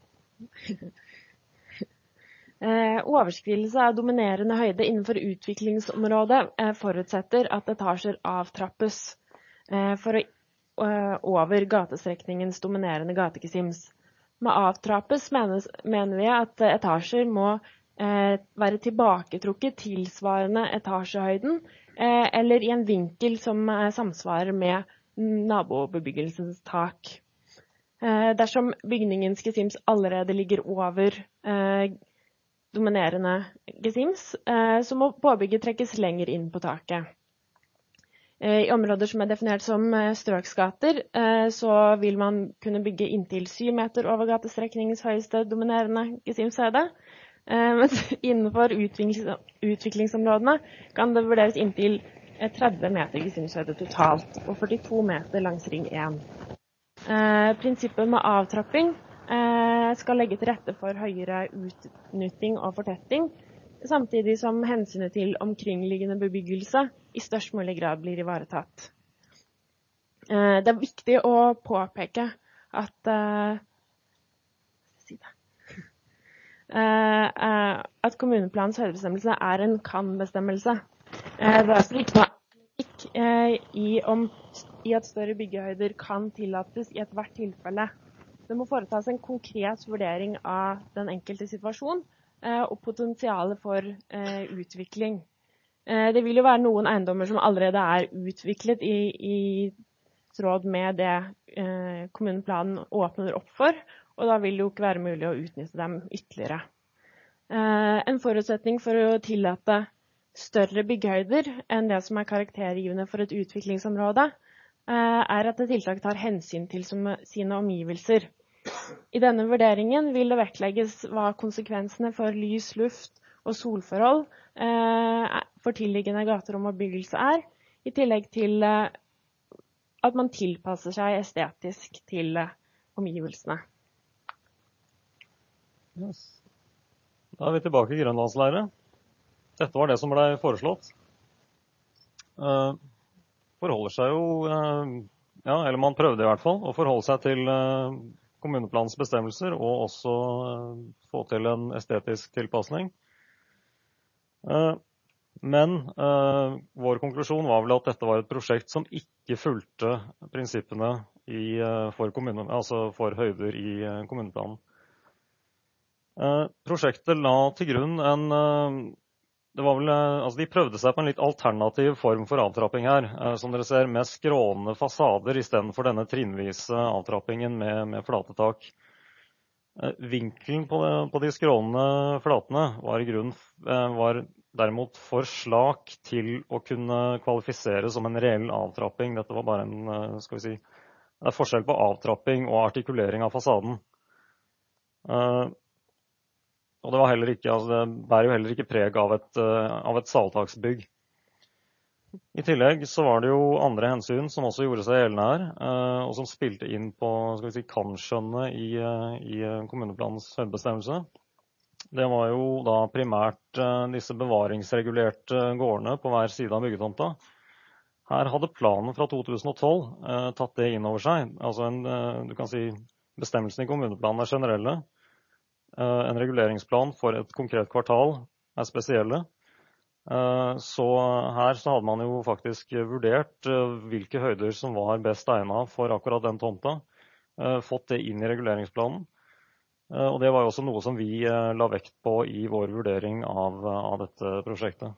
Eh, overskridelse av dominerende høyde innenfor utviklingsområdet eh, forutsetter at etasjer avtrappes eh, for å, eh, over gatestrekningens dominerende gategesims. Med avtrappes menes, mener vi at etasjer må eh, være tilbaketrukket tilsvarende etasjehøyden eh, eller i en vinkel som eh, samsvarer med nabobebyggelsens tak. Eh, dersom bygningens gesims allerede ligger over eh, dominerende gesims, så må påbygget trekkes lenger inn på taket. I områder som er definert som strøksgater, så vil man kunne bygge inntil syv meter over gatestrekningens høyeste dominerende gesimshøyde, mens innenfor utviklingsområdene kan det vurderes inntil tretti meter gesimshøyde totalt, og førtito meter langs ring én. Prinsippet med avtrapping skal legge til rette for høyere utnytting og fortetting, samtidig som hensynet til omkringliggende bebyggelse i størst mulig grad blir ivaretatt. Det er viktig å påpeke at, at kommuneplanens høydebestemmelse er en kan-bestemmelse. Det er altså ikke noe automatikk i, om, i at større byggehøyder kan tillates i ethvert tilfelle. Det må foretas en konkret vurdering av den enkelte situasjon eh, og potensialet for eh, utvikling. Eh, det vil jo være noen eiendommer som allerede er utviklet i, i tråd med det eh, kommuneplanen åpner opp for, og da vil det jo ikke være mulig å utnytte dem ytterligere. Eh, en forutsetning for å tillate større byggehøyder enn det som er karaktergivende for et utviklingsområde, eh, er at det tiltak tar hensyn til som, sine omgivelser. I denne vurderingen vil det vektlegges hva konsekvensene for lys, luft og solforhold eh, for tilliggende gaterom og bebyggelse er, i tillegg til eh, at man tilpasser seg estetisk til eh, omgivelsene. Yes. Da er vi tilbake i Grønlandsleiret. Dette var det som ble foreslått. Uh, forholder seg jo, uh, ja, eller man prøvde i hvert fall, å forholde seg til uh, kommuneplanens bestemmelser, og også uh, få til en estetisk tilpasning. Uh, men uh, vår konklusjon var vel at dette var et prosjekt som ikke fulgte prinsippene i, uh, for, kommune, altså for høyder i uh, kommuneplanen. Uh, prosjektet la til grunn en, uh, det var vel, altså de prøvde seg på en litt alternativ form for avtrapping her. Som dere ser, med skrånende fasader i stedet for denne trinnvise avtrappingen med, med flate tak. Vinkelen på, det, på de skrånende flatene var i grunn var derimot for slak til å kunne kvalifisere som en reell avtrapping. Dette var bare en, skal vi si, det er forskjell på avtrapping og artikulering av fasaden. Og det var heller ikke, altså det bærer jo heller ikke preg av et, av et saltaksbygg. I tillegg så var det jo andre hensyn som også gjorde seg gjeldende her, og som spilte inn på, skal vi si, kan-skjønnet i, i kommuneplanens høydebestemmelse. Det var jo da primært disse bevaringsregulerte gårdene på hver side av byggetomta. Her hadde planen fra to tusen og tolv tatt det inn over seg. Altså en, du kan si, bestemmelsen i kommuneplanen er generelle. En reguleringsplan for et konkret kvartal er spesielle. Så her så hadde man jo faktisk vurdert hvilke høyder som var best egnet for akkurat den tomta. Fått det inn i reguleringsplanen. Og det var jo også noe som vi la vekt på i vår vurdering av, av dette prosjektet.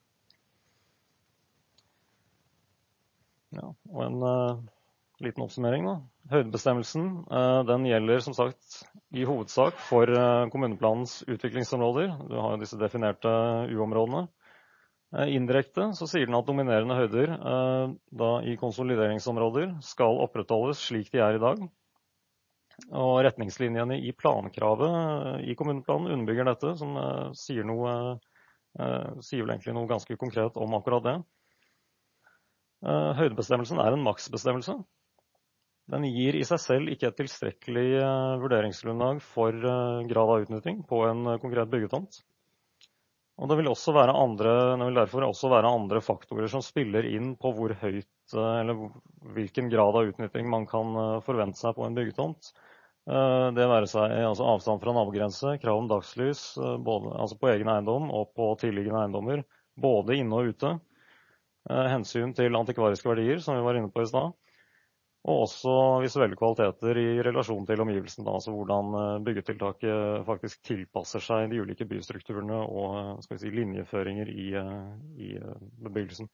Ja, og en uh, liten oppsummering da. Høydebestemmelsen, uh, den gjelder som sagt i hovedsak for uh, kommuneplanens utviklingsområder. Du har jo disse definerte U-områdene. Uh, indirekte så sier den at dominerende høyder uh, da i konsolideringsområder skal opprettholdes slik de er i dag. Og retningslinjene i plankravet uh, i kommuneplanen underbygger dette, som uh, sier noe, uh, sier vel egentlig noe ganske konkret om akkurat det. Uh, høydebestemmelsen er en maksbestemmelse. Den gir i seg selv ikke et tilstrekkelig uh, vurderingsgrunnlag for uh, grad av utnytting på en uh, konkret byggetomt. Og det vil, også være andre, det vil derfor også være andre faktorer som spiller inn på hvor høyt, uh, eller hvilken grad av utnytting man kan uh, forvente seg på en byggetomt. Uh, det være seg altså avstand fra nabogrense, krav om dagslys, uh, både, altså på egen eiendom og på tilliggende eiendommer, både inne og ute. Hensyn til antikvariske verdier, som vi var inne på i stad, og også visuelle kvaliteter i relasjon til omgivelsen, da, altså hvordan byggetiltaket faktisk tilpasser seg de ulike bystrukturene og skal vi si, linjeføringer i, i bebyggelsen.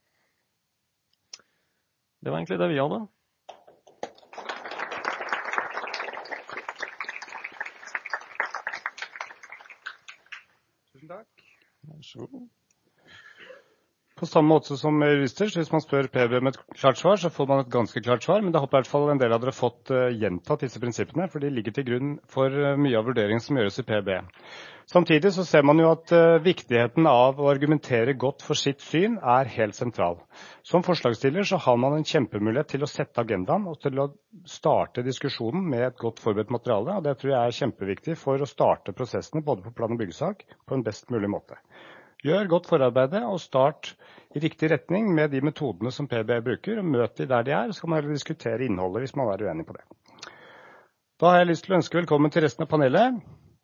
Det var egentlig det vi hadde. Tusen takk. Vær så god. På samme måte som jurister, så hvis man spør P B med et klart svar, så får man et ganske klart svar, men det håper i hvert fall en del av dere fått uh, gjentatt disse prinsippene, for de ligger til grunn for uh, mye av vurderingen som gjøres i P B. Samtidig så ser man jo at uh, viktigheten av å argumentere godt for sitt syn er helt sentral. Som forslagsstiller så har man en kjempemulighet til å sette agendaen og til å starte diskusjonen med et godt forberedt materiale, og det tror jeg er kjempeviktig for å starte prosessene både på plan- og byggesak på en best mulig måte. Gjør godt forarbeide og start i riktig retning med de metodene som P B bruker, og møt de der de er, så kan man heller diskutere innholdet hvis man er uenig på det. Da har jeg lyst til å ønske velkommen til resten av panelet.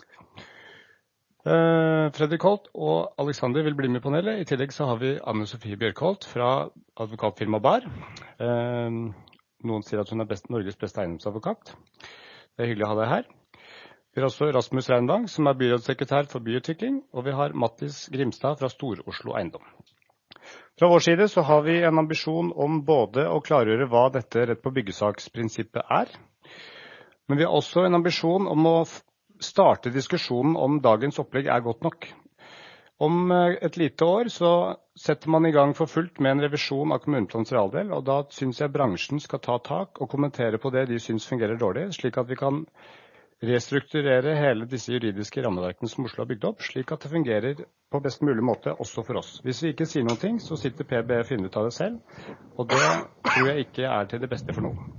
Uh, Fredrik Holt og Alexander vil bli med i panelet. I tillegg så har vi Anne Sofie Bjørkholt fra advokatfirma Bar. Uh, noen sier at hun er best, Norges beste eiendomsadvokat. Det er hyggelig å ha deg her. Vi har også Rasmus Reinvang, som er byrådssekretær for byutvikling, og vi har Mattis Grimstad fra Stor-Oslo Eiendom. Fra vår side så har vi en ambisjon om både å klargjøre hva dette rett på byggesaksprinsippet er, men vi har også en ambisjon om å starte diskusjonen om dagens opplegg er godt nok. Om et lite år så setter man i gang for fullt med en revisjon av kommuneplanens realdel, og da synes jeg bransjen skal ta tak og kommentere på det de synes fungerer dårlig, slik at vi kan restrukturere hele disse juridiske rammeverkene som Oslo har bygd opp, slik at det fungerer på best mulig måte også for oss. Hvis vi ikke sier noen ting, så sitter P B og finner ut av det selv, og det tror jeg ikke er til det beste for noen.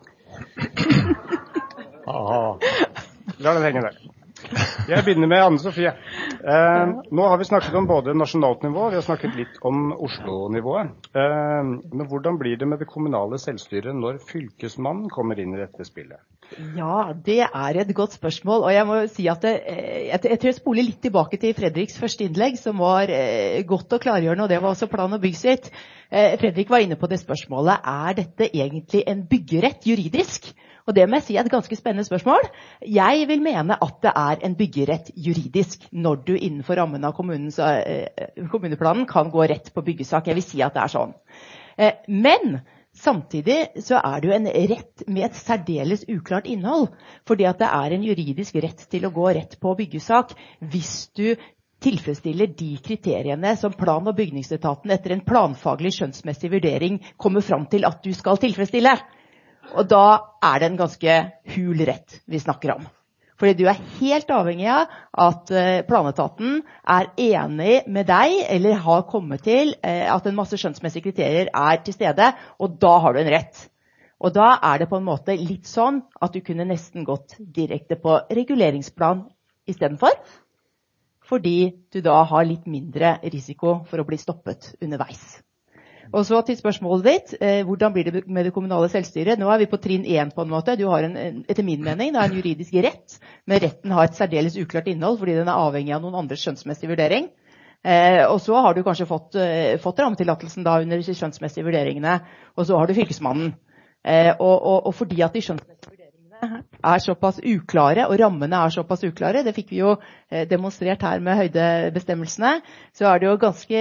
Aha. La det henge der. Jeg begynner med Anne Sofie. Eh, nå har vi snakket om både nasjonalt nivå, vi har snakket litt om Oslo-nivået. Eh, men hvordan blir det med det kommunale selvstyret når fylkesmannen kommer inn i dette spillet? Ja, det er et godt spørsmål, og jeg må si at det, jeg, jeg tror jeg spoler litt tilbake til Fredriks første innlegg, som var eh, godt og klargjørende, og det var også plan- og byggsrett. Eh, Fredrik var inne på det spørsmålet, er dette egentlig en byggerett juridisk? Og det må jeg si er et ganske spennende spørsmål. Jeg vil mene at det er en byggerett juridisk når du innenfor rammen av kommunens, eh, kommuneplanen kan gå rett på byggesak. Jeg vil si at det er sånn. Eh, men samtidig så er det jo en rett med et særdeles uklart innhold, fordi at det er en juridisk rett til å gå rett på byggesak hvis du tilfredsstiller de kriteriene som plan- og bygningsetaten etter en planfaglig skjønnsmessig vurdering kommer fram til at du skal tilfredsstille. Og da er det en ganske hul rett vi snakker om. Fordi du er helt avhengig av at planetaten er enig med deg, eller har kommet til at en masse skjønnsmessige kriterier er til stede, og da har du en rett. Og da er det på en måte litt sånn at du kunne nesten gått direkte på reguleringsplan i stedet for, fordi du da har litt mindre risiko for å bli stoppet underveis. Og så til spørsmålet ditt, eh, hvordan blir det med det kommunale selvstyret? Nå er vi på trinn én på en måte. Du har en, etter min mening, det er en juridisk rett, men retten har et særdeles uklart innhold, fordi den er avhengig av noen andres skjønnsmessige vurdering. Eh, og så har du kanskje fått, eh, fått rammetillattelsen da under de skjønnsmessige vurderingene, og så har du fylkesmannen. Eh, og, og, og fordi at de skjønnsmessige vurderingene er såpass uklare, og rammene er såpass uklare, det fikk vi jo eh, demonstrert her med høydebestemmelsene, så er det jo ganske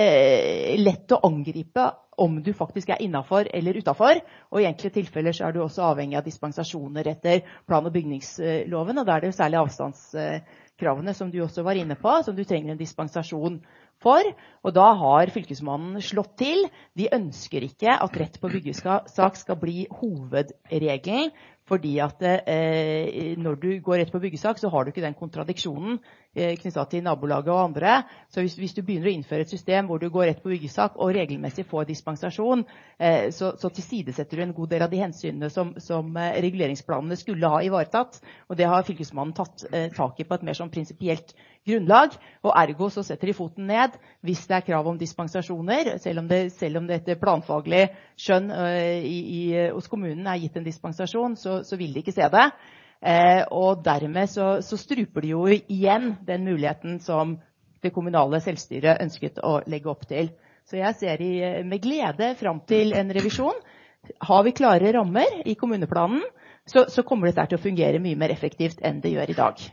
lett å angripe om du faktisk er innenfor eller utenfor, og i enkelte tilfeller så er du også avhengig av dispensasjoner etter plan- og bygningsloven, og da er det jo særlig avstandskravene som du også var inne på, som du trenger en dispensasjon for, og da har fylkesmannen slått til. De ønsker ikke at rett på byggesak skal bli hovedregelen, fordi at eh, når du går rett på byggesak, så har du ikke den kontradiksjonen eh, knyttet til nabolaget og andre. Så hvis, hvis du begynner å innføre et system hvor du går rett på byggesak og regelmessig får dispensasjon, eh, så, så tilsidesetter du en god del av de hensynene som, som eh, reguleringsplanene skulle ha ivaretatt. Og det har fylkesmannen tatt eh, tak i på et mer sånn prinsipielt grunnlag, og ergo så setter de foten ned hvis det er krav om dispensasjoner, selv om det, selv om det etter planfaglig skjønn uh, i, i, hos kommunen er gitt en dispensasjon, så, så vil de ikke se det. Eh, og dermed så, så struper de jo igjen den muligheten som det kommunale selvstyret ønsket å legge opp til. Så jeg ser i, med glede fram til en revisjon. Har vi klare rammer i kommuneplanen, så, så kommer dette til å fungere mye mer effektivt enn det gjør i dag.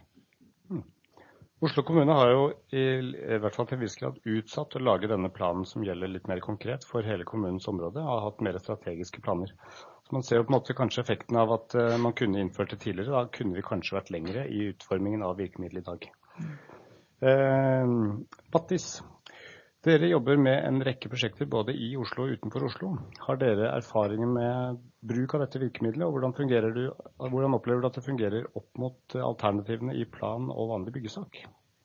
Oslo kommune har jo i, i hvert fall til en viss grad utsatt å lage denne planen som gjelder litt mer konkret for hele kommunens område, og har hatt mer strategiske planer. Så man ser jo på en måte kanskje effekten av at uh, man kunne innført det tidligere. Da kunne vi kanskje vært lengre i utformingen av virkemidlet i dag. Uh, Mattis, dere jobber med en rekke prosjekter både i Oslo og utenfor Oslo. Har dere erfaringer med bruk av dette virkemidlet, og hvordan, fungerer du, hvordan opplever du at det fungerer opp mot alternativene i plan og vanlig byggesak?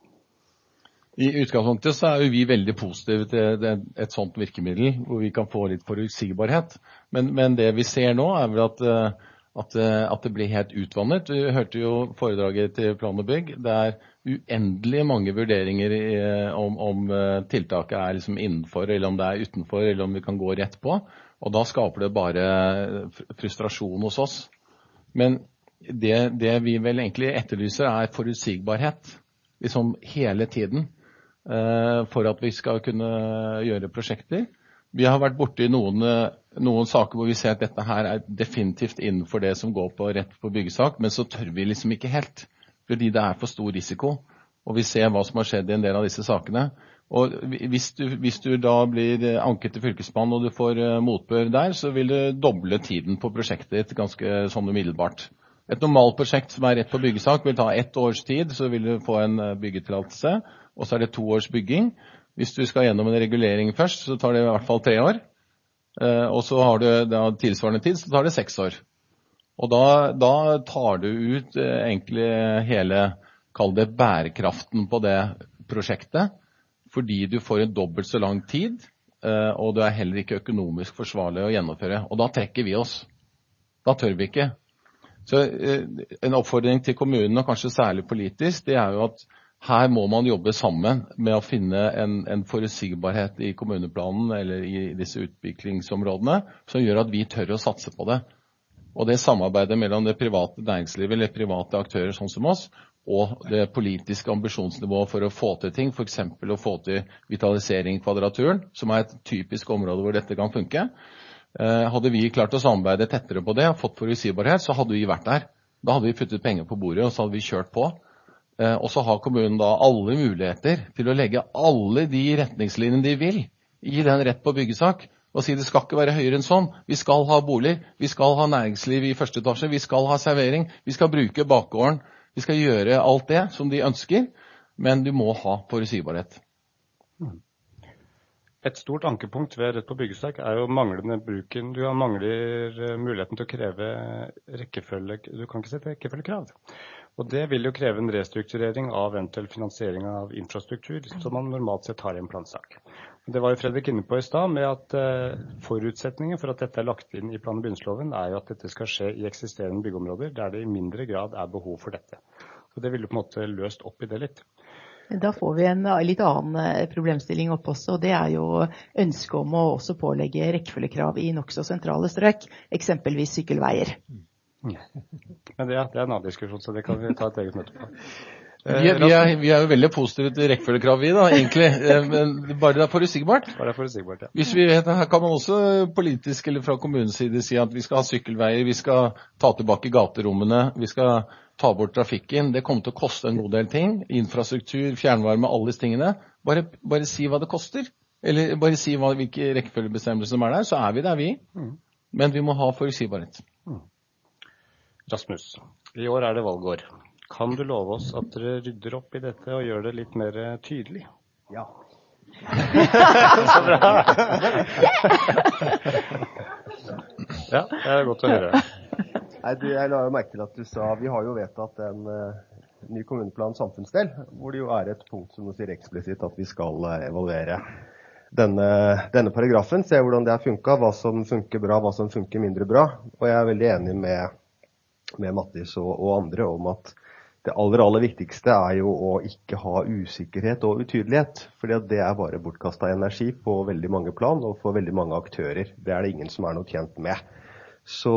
I utgangspunktet så er jo vi veldig positive til et sånt virkemiddel, hvor vi kan få litt forutsigbarhet. Men, men det vi ser nå er vel at, at, at det blir helt utvannet. Vi hørte jo foredraget til Plan og Bygg. Det er uendelig mange vurderinger i, om, om tiltaket er liksom innenfor, eller om det er utenfor, eller om vi kan gå rett på. Og da skaper det bare frustrasjon hos oss. Men det, det vi vel egentlig etterlyser er forutsigbarhet, liksom hele tiden, for at vi skal kunne gjøre prosjekter. Vi har vært borte i noen, noen saker hvor vi ser at dette her er definitivt innenfor det som går på rett på byggesak, men så tør vi liksom ikke helt, fordi det er for stor risiko. Og vi ser hva som har skjedd i en del av disse sakene. Og hvis du, hvis du da blir anket til fylkesmannen og du får motbør der, så vil du doble tiden på prosjektet ditt ganske sånn umiddelbart. Et normalt prosjekt som er rett på byggesak vil ta ett års tid, så vil du få en byggetillatelse, og så er det to års bygging. Hvis du skal gjennom en regulering først, så tar det i hvert fall tre år. Og så har du da tilsvarende tid, så tar det seks år. Og da, da tar du ut egentlig hele, kall det bærekraften på det prosjektet, fordi du får en dobbelt så lang tid, og det er heller ikke økonomisk forsvarlig å gjennomføre. Og da trekker vi oss. Da tør vi ikke. Så en oppfordring til kommunen, og kanskje særlig politisk, det er jo at her må man jobbe sammen med å finne en, en forutsigbarhet i kommuneplanen eller i disse utviklingsområdene, som gjør at vi tør å satse på det. Og det samarbeidet mellom det private næringslivet eller private aktører sånn som oss, og det politiske ambisjonsnivået for å få til ting, for eksempel å få til vitalisering i kvadraturen, som er et typisk område hvor dette kan funke. Hadde vi klart å samarbeide tettere på det og fått forutsigbarhet, så hadde vi vært der. Da hadde vi puttet penger på bordet, og så hadde vi kjørt på. Og så har kommunen da alle muligheter til å legge alle de retningslinjene de vil i den rett på byggesak, og si det skal ikke være høyere enn sånn. Vi skal ha bolig, vi skal ha næringsliv i første etasje, vi skal ha servering, vi skal bruke bakgården, vi skal gjøre alt det som de ønsker, men du må ha forutsigbarhet. Et stort ankepunkt ved rett på byggesak er jo manglende bruken. Du mangler muligheten til å kreve rekkefølge, du kan ikke sette rekkefølgekrav. Og det vil jo kreve en restrukturering av eventuell finansiering av infrastruktur, som man normalt sett har i en plansak. Det var jo Fredrik inne på i stad, med at uh, forutsetningen for at dette er lagt inn i plan- og bygningsloven er jo at dette skal skje i eksisterende byggeområder, der det i mindre grad er behov for dette. Så det vil jo på en måte løst opp i det litt. Da får vi en litt annen problemstilling opp også, og det er jo ønsket om å også pålegge rekkefølgekrav i nokså sentrale strøk, eksempelvis sykkelveier. Men det, det er en annen diskusjon, så det kan vi ta et eget møte på. Vi er, vi, er, vi er jo veldig positive til rekkefølgekrav vi da, egentlig, men bare det er forutsigbart. Bare det er forutsigbart, ja. Hvis vi vet, her kan man også politisk eller fra kommunens side si at vi skal ha sykkelveier, vi skal ta tilbake gaterommene, vi skal ta bort trafikken. Det kommer til å koste en god del ting, infrastruktur, fjernvarme, alle disse tingene. Bare, bare si hva det koster, eller bare si hva, hvilke rekkefølgebestemmelser som er der, så er vi der vi. Mm. Men vi må ha forutsigbarhet. Mm. Rasmus, i år er det valgår. Kan du love oss at dere rydder opp i dette og gjør det litt mer tydelig? Ja. Så bra! Ja, det er godt å høre. Nei, du, jeg la jo merke til at du sa, vi har jo vedtatt en uh, ny kommuneplan samfunnsdel, hvor det jo er et punkt som sier eksplisitt at vi skal uh, evaluere denne, denne paragrafen, se hvordan det har funket, hva som funker bra, hva som funker mindre bra. Og jeg er veldig enig med, med Mattis og, og andre om at det aller, aller viktigste er jo å ikke ha usikkerhet og utydelighet, fordi at det er bare bortkastet energi på veldig mange plan og for veldig mange aktører. Det er det ingen som er noe tjent med. Så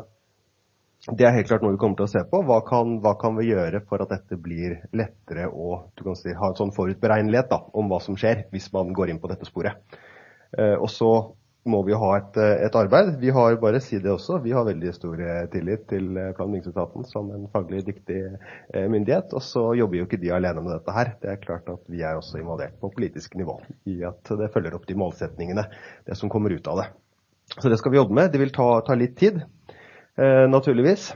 det er helt klart noe vi kommer til å se på. Hva kan, hva kan vi gjøre for at dette blir lettere og du kan si, ha en sånn forutberegnelighet da, om hva som skjer hvis man går inn på dette sporet. Eh, og så må vi ha et, et arbeid. Vi har, bare si det også, vi har veldig stor tillit til plan- og bygningsetaten som en faglig dyktig eh, myndighet, og så jobber jo ikke de alene med dette her. Det er klart at vi er også involvert på politisk nivå i at det følger opp de målsetningene, det som kommer ut av det. Så det skal vi jobbe med. Det vil ta, ta litt tid. Eh, naturligvis.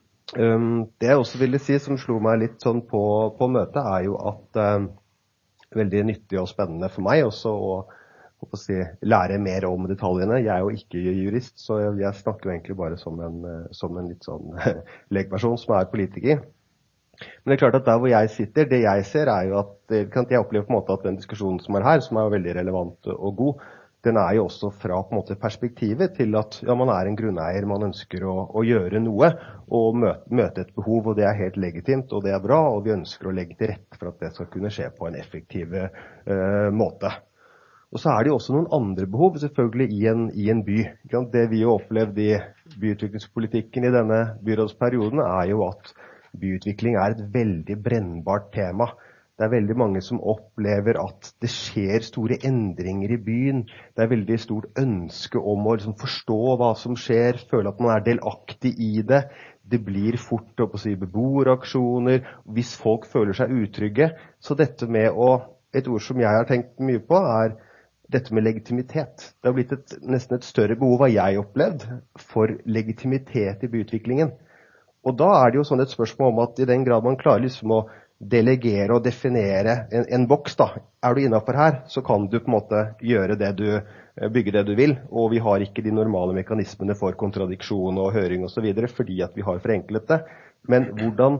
Um, det jeg også ville si som slo meg litt sånn på, på møtet er jo at um, veldig nyttig og spennende for meg også å, å si, lære mer om detaljene. Jeg er jo ikke jurist, så jeg, jeg snakker jo egentlig bare som en, som en litt sånn legperson som er politiker. Men det er klart at der hvor jeg sitter, det jeg ser er jo at jeg opplever på en måte at den diskusjonen som er her, som er veldig relevant og god, den er jo også fra på en måte perspektivet til at ja, man er en grunneier, man ønsker å, å gjøre noe og møte, møte et behov, og det er helt legitimt, og det er bra, og vi ønsker å legge til rette for at det skal kunne skje på en effektiv uh, måte. Og så er det jo også noen andre behov, selvfølgelig i en, i en by. Det vi har opplevd i byutviklingspolitikken i denne byrådsperioden er jo at byutvikling er et veldig brennbart tema. Det er veldig mange som opplever at det skjer store endringer i byen. Det er veldig stort ønske om å liksom forstå hva som skjer, føle at man er delaktig i det. Det blir fort å si, beboeraksjoner hvis folk føler seg utrygge. Så dette med å, et ord som jeg har tenkt mye på, er dette med legitimitet. Det har blitt et, nesten et større behov, har jeg opplevd, for legitimitet i byutviklingen. Og da er det jo sånn et spørsmål om at i den grad man klarer liksom å delegere og definere en, en boks da. Er du innenfor her, så kan du på en måte gjøre det du, bygge det du vil, og vi har ikke de normale mekanismene for kontradiksjon og høring og så videre, fordi at vi har forenklet det. Men hvordan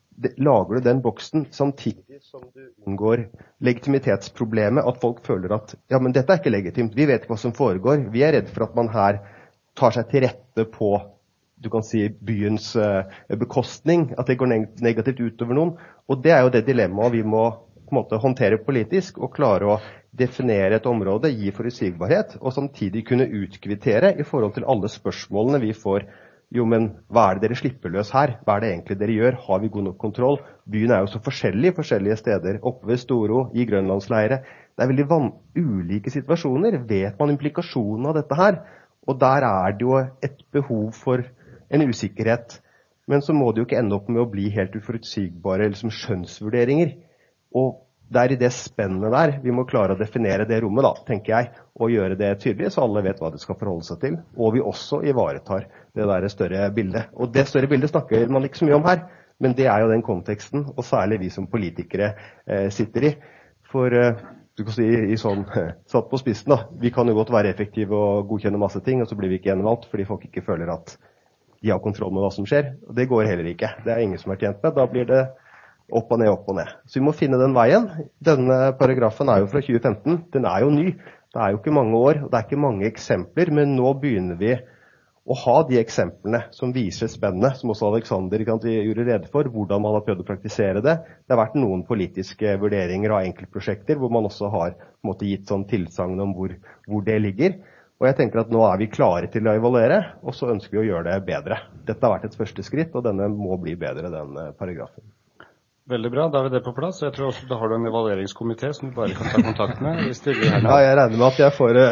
lager du den boksen samtidig som du unngår legitimitetsproblemet, at folk føler at, ja, men dette er ikke legitimt, vi vet ikke hva som foregår, vi er redd for at man her tar seg til rette på du kan si byens uh, bekostning, at det går neg- negativt utover noen. Og det er jo det dilemmaet vi må på en måte håndtere politisk, og klare å definere et område, gi forutsigbarhet, og samtidig kunne utkvittere i forhold til alle spørsmålene vi får. Jo, men hva er det dere slipper løs her? Hva er det egentlig dere gjør? Har vi god nok kontroll? Byen er jo så forskjellig forskjellige steder, oppe ved Storo, i Grønlandsleire. Det er veldig van- ulike situasjoner. Vet man implikasjonen av dette her? Og der er det jo et behov for en usikkerhet. Men så må det jo ikke ende opp med å bli helt uforutsigbare eller som skjønnsvurderinger. Og det er i det spennet der vi må klare å definere det rommet, da, tenker jeg, og gjøre det tydelig, så alle vet hva det skal forholde seg til. Og vi også ivaretar det der større bildet. Og det større bildet snakker man ikke så mye om her, men det er jo den konteksten, og særlig vi som politikere eh, sitter i. For eh, du kan si i sånn, satt på spissen da, vi kan jo godt være effektive og godkjenne masse ting, og så blir vi ikke gjenvalgt, fordi folk ikke føler at de har kontroll med hva som skjer. Og det går heller ikke. Det er ingen som er tjent med. Da blir det opp og ned, opp og ned. Så vi må finne den veien. Denne paragrafen er jo fra tjue femten. Den er jo ny. Det er jo ikke mange år, og det er ikke mange eksempler, men nå begynner vi å ha de eksemplene som viser spennende, som også Alexander gjorde rede for, hvordan man har prøvd å praktisere det. Det har vært noen politiske vurderinger av enkeltprosjekter, hvor man også har på en måte, gitt sånn tilsagn om hvor, hvor det ligger. Og jeg tenker at nå er vi klare til å evaluere, og så ønsker vi å gjøre det bedre. Dette har vært et første skritt, og denne må bli bedre, den paragrafen. Veldig bra, da er vi det på plass. Jeg tror også da har du en evalueringskomité som du bare kan ta kontakt med. Hvis det er ja, jeg regner med at jeg får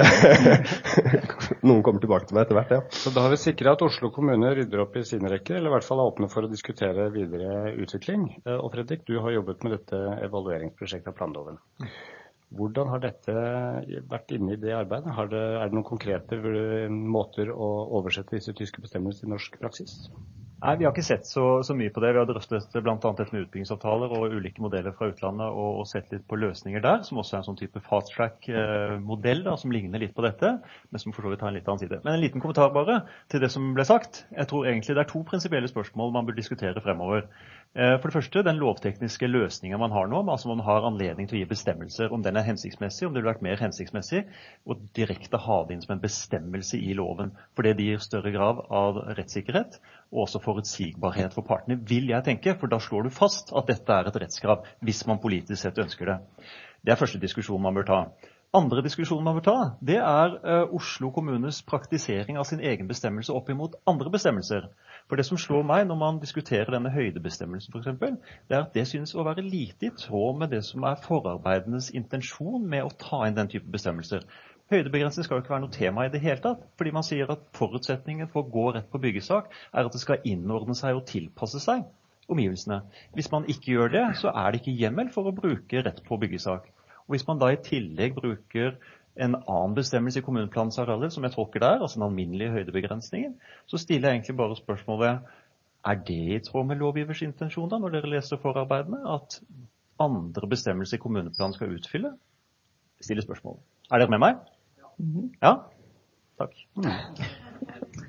noen kommer tilbake til meg etter hvert, ja. Så da har vi sikret at Oslo kommune rydder opp i sine rekker, eller i hvert fall er åpne for å diskutere videre utvikling. Og Fredrik, du har jobbet med dette evalueringsprosjektet av planloven. Hvordan har dette vært inne i det arbeidet? Har det, er det noen konkrete måter å oversette disse tyske bestemmelser i norsk praksis? Nei, vi har ikke sett så, så mye på det. Vi har drøftet blant annet dette med utbyggingsavtaler og ulike modeller fra utlandet og, og sett litt på løsninger der, som også er en sånn type fast-track-modell da, som ligner litt på dette, men som for så vidt har en litt annen side. Men en liten kommentar bare til det som ble sagt. Jeg tror egentlig det er to prinsipielle spørsmål man bør diskutere fremover. For det første, den lovtekniske løsningen man har nå, altså man har anledning til å gi bestemmelser om den er hensiktsmessig, om det ville vært mer hensiktsmessig, og direkte ha det inn som en bestemmelse i loven, for det gir større grad av rettssikkerhet, og også forutsigbarhet for partene, vil jeg tenke, for da slår du fast at dette er et rettskrav, hvis man politisk sett ønsker det. Det er første diskusjon man bør ta. Andre diskusjon man bør ta, det er uh, Oslo kommunes praktisering av sin egen bestemmelse opp imot andre bestemmelser. For det som slår meg når man diskuterer denne høydebestemmelsen for eksempel, det er at det synes å være lite i tråd med det som er forarbeidenes intensjon med å ta inn den type bestemmelser. Høydebegrensning skal jo ikke være noe tema i det hele tatt, fordi man sier at forutsetningen for å gå rett på byggesak er at det skal innordne seg og tilpasse seg omgivelsene. Hvis man ikke gjør det, så er det ikke hjemmel for å bruke rett på byggesak. Og hvis man da i tillegg bruker en annen bestemmelse i kommuneplanens arealer, som jeg tolker der, altså den alminnelige høydebegrensningen, så stiller jeg egentlig bare spørsmålet, er det i tråd med lovgivers intensjon da, når dere leser forarbeidene, at andre bestemmelser i kommuneplanen skal utfylle? Stille spørsmål. Er dere med meg? Ja? Takk. Mm.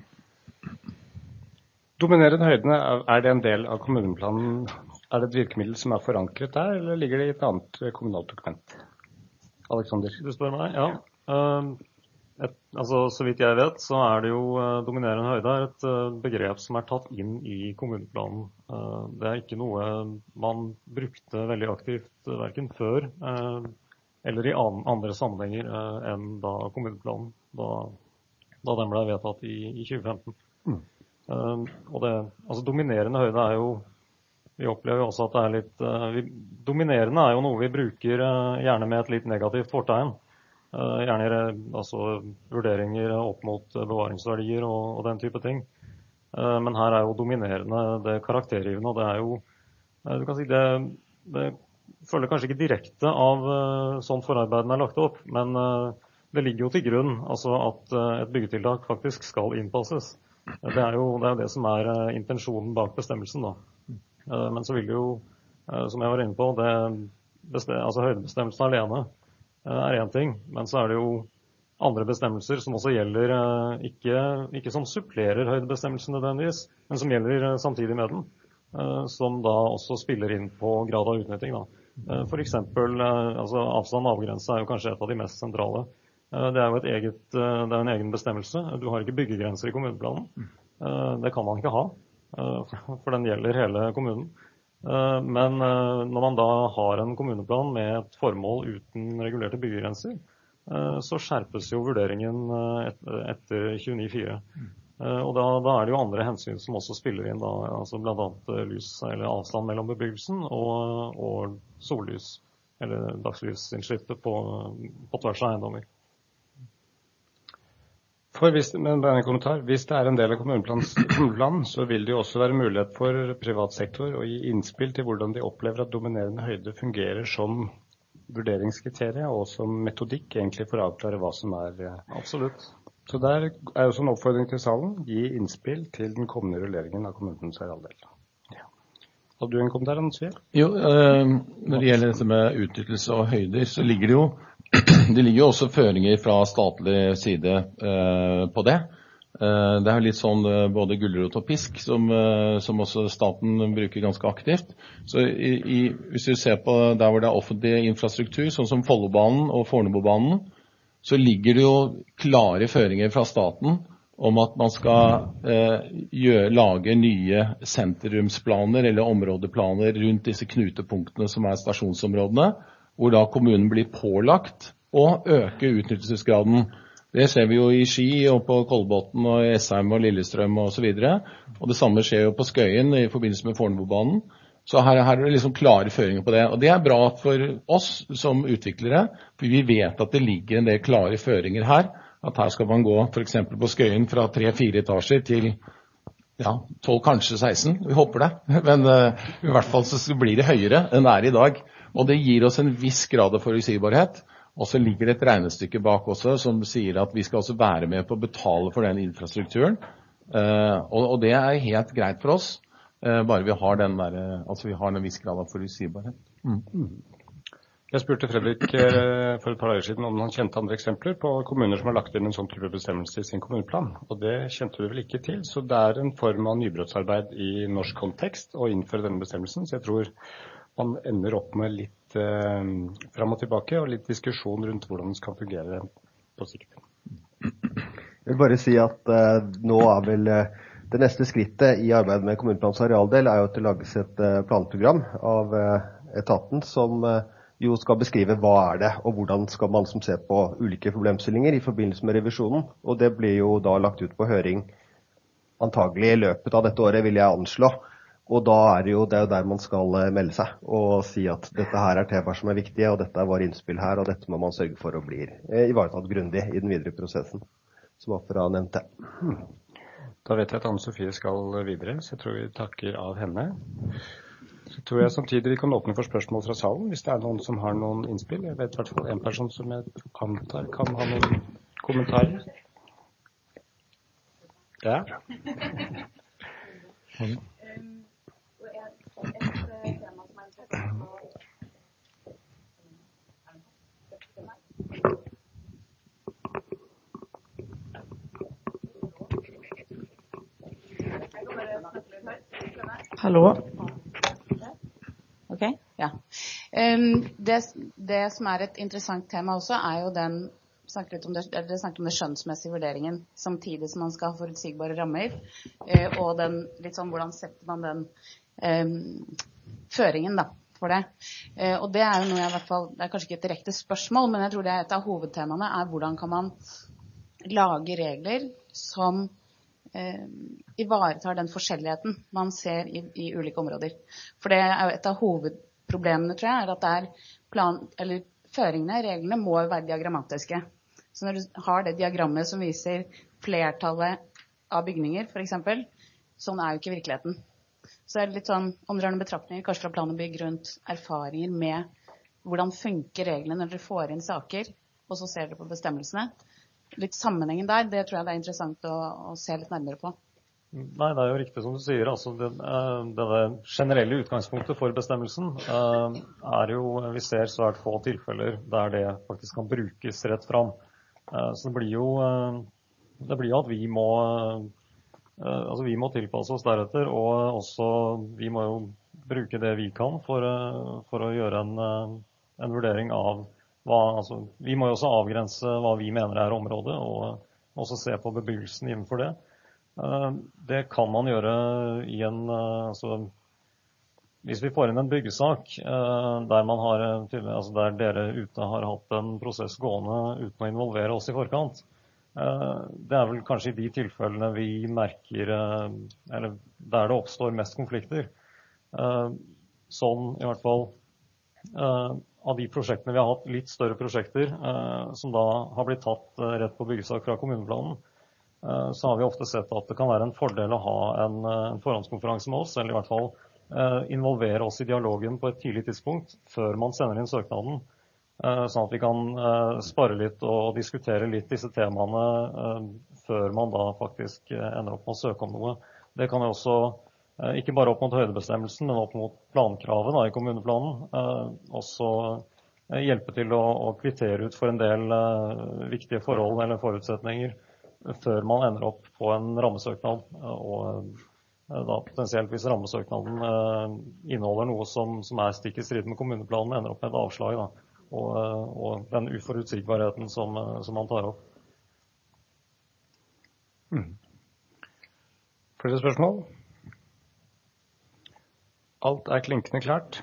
Dominerende høydene, er det en del av kommuneplanen? Er det et virkemiddel som er forankret der, eller ligger det i et annet kommunalt dokument? Alexander? Du spør meg, ja. Uh, et, altså, så vidt jeg vet, så er det jo uh, dominerende høyde er et uh, begrep som er tatt inn i kommuneplanen. Uh, det er ikke noe man brukte veldig aktivt, uh, hverken før uh, eller i andre sammenhenger uh, enn da kommuneplanen, da, da den ble vedtatt i, i tjue femten. Mm. Uh, og det, altså dominerende høyde er jo, vi opplever jo også at det er litt, uh, vi, dominerende er jo noe vi bruker uh, gjerne med et litt negativt fortegn. Uh, gjerne altså vurderinger opp mot uh, bevaringsverdier og, og den type ting. Uh, men her er jo dominerende det karaktergivende, og det er jo, uh, du kan si det, det følger kanskje ikke direkte av uh, sånn forarbeidene er lagt opp, men uh, det ligger jo til grunn altså at uh, et byggetiltak faktisk skal innpasses. Det er jo det, er jo det som er uh, intensjonen bak bestemmelsen da. Uh, men så vil det jo, uh, som jeg var inne på, det bestem, altså høydebestemmelsen alene uh, er en ting, men så er det jo andre bestemmelser som også gjelder, uh, ikke, ikke som supplerer høydebestemmelsen nødvendigvis, men som gjelder uh, samtidig med den. Uh, som da også spiller inn på grad av utnytting da. Uh, for eksempel, uh, altså avstand og avgrense er jo kanskje et av de mest sentrale. Uh, det er jo et eget, uh, det er en egen bestemmelse. Du har ikke byggegrenser i kommuneplanen. Uh, det kan man ikke ha, uh, for den gjelder hele kommunen. Uh, men uh, når man da har en kommuneplan med et formål uten regulerte byggegrenser, uh, så skjerpes jo vurderingen uh, et, etter tjueni fire. Uh, og da, da er det jo andre hensyn som også spiller inn, da, altså blant annet uh, lys eller avstand mellom bebyggelsen og, og sollys, eller dagslyssinnslippet på, på tvers av eiendommer. For hvis, men bare en kommentar. Hvis det er en del av kommuneplanen, så vil det jo også være mulighet for privat sektor å gi innspill til hvordan de opplever at dominerende høyde fungerer som vurderingskriterier og som metodikk egentlig for å avklare hva som er. Absolutt. Så der er også en oppfordring til salen, gi innspill til den kommende rulleringen av kommunens arealdel. Ja. Har du en kommentar, Ansvi? Jo, øh, når det gjelder dette med utnyttelse og høyder, så ligger det jo, det ligger jo også føringer fra statlig side øh, på det. Uh, det er litt sånn uh, både gulrot og pisk som, uh, som også staten bruker ganske aktivt. Så i, i, hvis vi ser på der hvor det er offentlig infrastruktur, sånn som Follobanen og Fornebubanen, så ligger det jo klare føringer fra staten om at man skal uh, gjøre, lage nye sentrumsplaner eller områdeplaner rundt disse knutepunktene som er stasjonsområdene, hvor da kommunen blir pålagt å øke utnyttelsesgraden. Det ser vi jo i Ski og på Kolbotn og i Esheim og Lillestrøm og så videre. Og det samme skjer jo på Skøyen i forbindelse med Fornebubanen. Så her, her er det liksom klare føringer på det. Og det er bra for oss som utviklere, for vi vet at det ligger en del klare føringer her. At her skal man gå for eksempel på Skøyen fra tre-fire etasjer til ja, tolv, kanskje seksten. Vi håper det. Men uh, i hvert fall så blir det høyere enn det er i dag. Og det gir oss en viss grad av forutsigbarhet. Og så ligger det et regnestykke bak også som sier at vi skal også være med på å betale for den infrastrukturen. Uh, og, og det er helt greit for oss, uh, bare vi har den der, altså vi har en viss grad av forutsigbarhet. Mm. Jeg spurte Fredrik uh, for et par dager siden om han kjente andre eksempler på kommuner som har lagt inn en sånn type bestemmelse i sin kommuneplan. Og det kjente du vel ikke til, så det er en form av nybrottsarbeid i norsk kontekst å innføre denne bestemmelsen, så jeg tror man ender opp med litt eh, frem og tilbake og litt diskusjon rundt hvordan det skal fungere på sikt. Jeg vil bare si at eh, nå er vel eh, det neste skrittet i arbeidet med kommuneplanens arealdel er jo at det lages et eh, planprogram av eh, etaten som eh, jo skal beskrive hva er det, og hvordan skal man som ser på ulike problemstillinger i forbindelse med revisjonen. Og det blir jo da lagt ut på høring antagelig i løpet av dette året, vil jeg anslå. Og da er det jo, det er jo der man skal melde seg og si at dette her er temaer som er viktige, og dette er våre innspill her, og dette må man sørge for å bli ivaretatt grundig i den videre prosessen, som Afra nevnte. Da vet jeg at Anne-Sofie skal videre, så jeg tror vi takker av henne. Så tror jeg samtidig vi kan åpne for spørsmål fra salen, hvis det er noen som har noen innspill. Jeg vet i hvert fall en person som jeg antar kan ha noen kommentarer. Ja. Et tema som er interessant å Hallo? Ok, ja. Um, det, det som er et interessant tema også er jo den snakket litt om det, dere snakket om det skjønnsmessige vurderingen, samtidig som man skal ha forutsigbare rammer, eh, og den, litt sånn, hvordan setter man den eh, føringen da, for det. Eh, og det er jo noe jeg i hvert fall, det er kanskje ikke et direkte spørsmål, men jeg tror det er et av hovedtemaene, er hvordan kan man lage regler som eh, ivaretar den forskjelligheten man ser i, i ulike områder. For det er jo et av hovedproblemene, tror jeg, er at det er plan, eller føringene, reglene må jo være diagrammatiske. Så når du har det diagrammet som viser flertallet av bygninger, for eksempel, sånn er jo ikke virkeligheten. Så er det litt sånn, om dere har noen betraktninger, kanskje fra plan og bygg rundt erfaringer med hvordan funker reglene når dere får inn saker, og så ser dere på bestemmelsene. Litt sammenhengen der, det tror jeg det er interessant å, å se litt nærmere på. Nei, det er jo riktig som du sier. Altså, det, det, det generelle utgangspunktet for bestemmelsen uh, er jo, vi ser svært få tilfeller der det faktisk kan brukes rett fram. Uh, så det blir jo, uh, det blir jo at vi må, uh, altså vi må tilpasse oss deretter, og også vi må jo bruke det vi kan for, uh, for å gjøre en, uh, en vurdering av hva, altså vi må jo også avgrense hva vi mener er området, og også se på bebyggelsen innenfor det. Det kan man gjøre i en, altså, hvis vi får inn en byggesak der, man har, altså der dere ute har hatt en prosess gående uten å involvere oss i forkant. Det er vel kanskje i de tilfellene vi merker, eller der det oppstår mest konflikter. Sånn i hvert fall av de prosjektene vi har hatt, litt større prosjekter, som da har blitt tatt rett på byggesak fra kommuneplanen. så har vi ofte sett at det kan være en fordel å ha en, en forhåndskonferanse med oss, eller i hvert fall eh, involvere oss i dialogen på et tidlig tidspunkt før man sender inn søknaden, eh, sånn at vi kan eh, spare litt og diskutere litt disse temaene eh, før man da faktisk eh, ender opp med å søke om noe. Det kan jo også, eh, ikke bare opp mot høydebestemmelsen, men opp mot plankravet da, i kommuneplanen, eh, også eh, hjelpe til å, å kvittere ut for en del eh, viktige forhold eller forutsetninger før man ender opp på en rammesøknad, og da potensielt hvis rammesøknaden inneholder noe som, som er stikk i strid med kommuneplanen, ender opp med et avslag, da, og, og den uforutsigbarheten som, som man tar opp. Mm. Flere spørsmål? Alt er klinkende klart.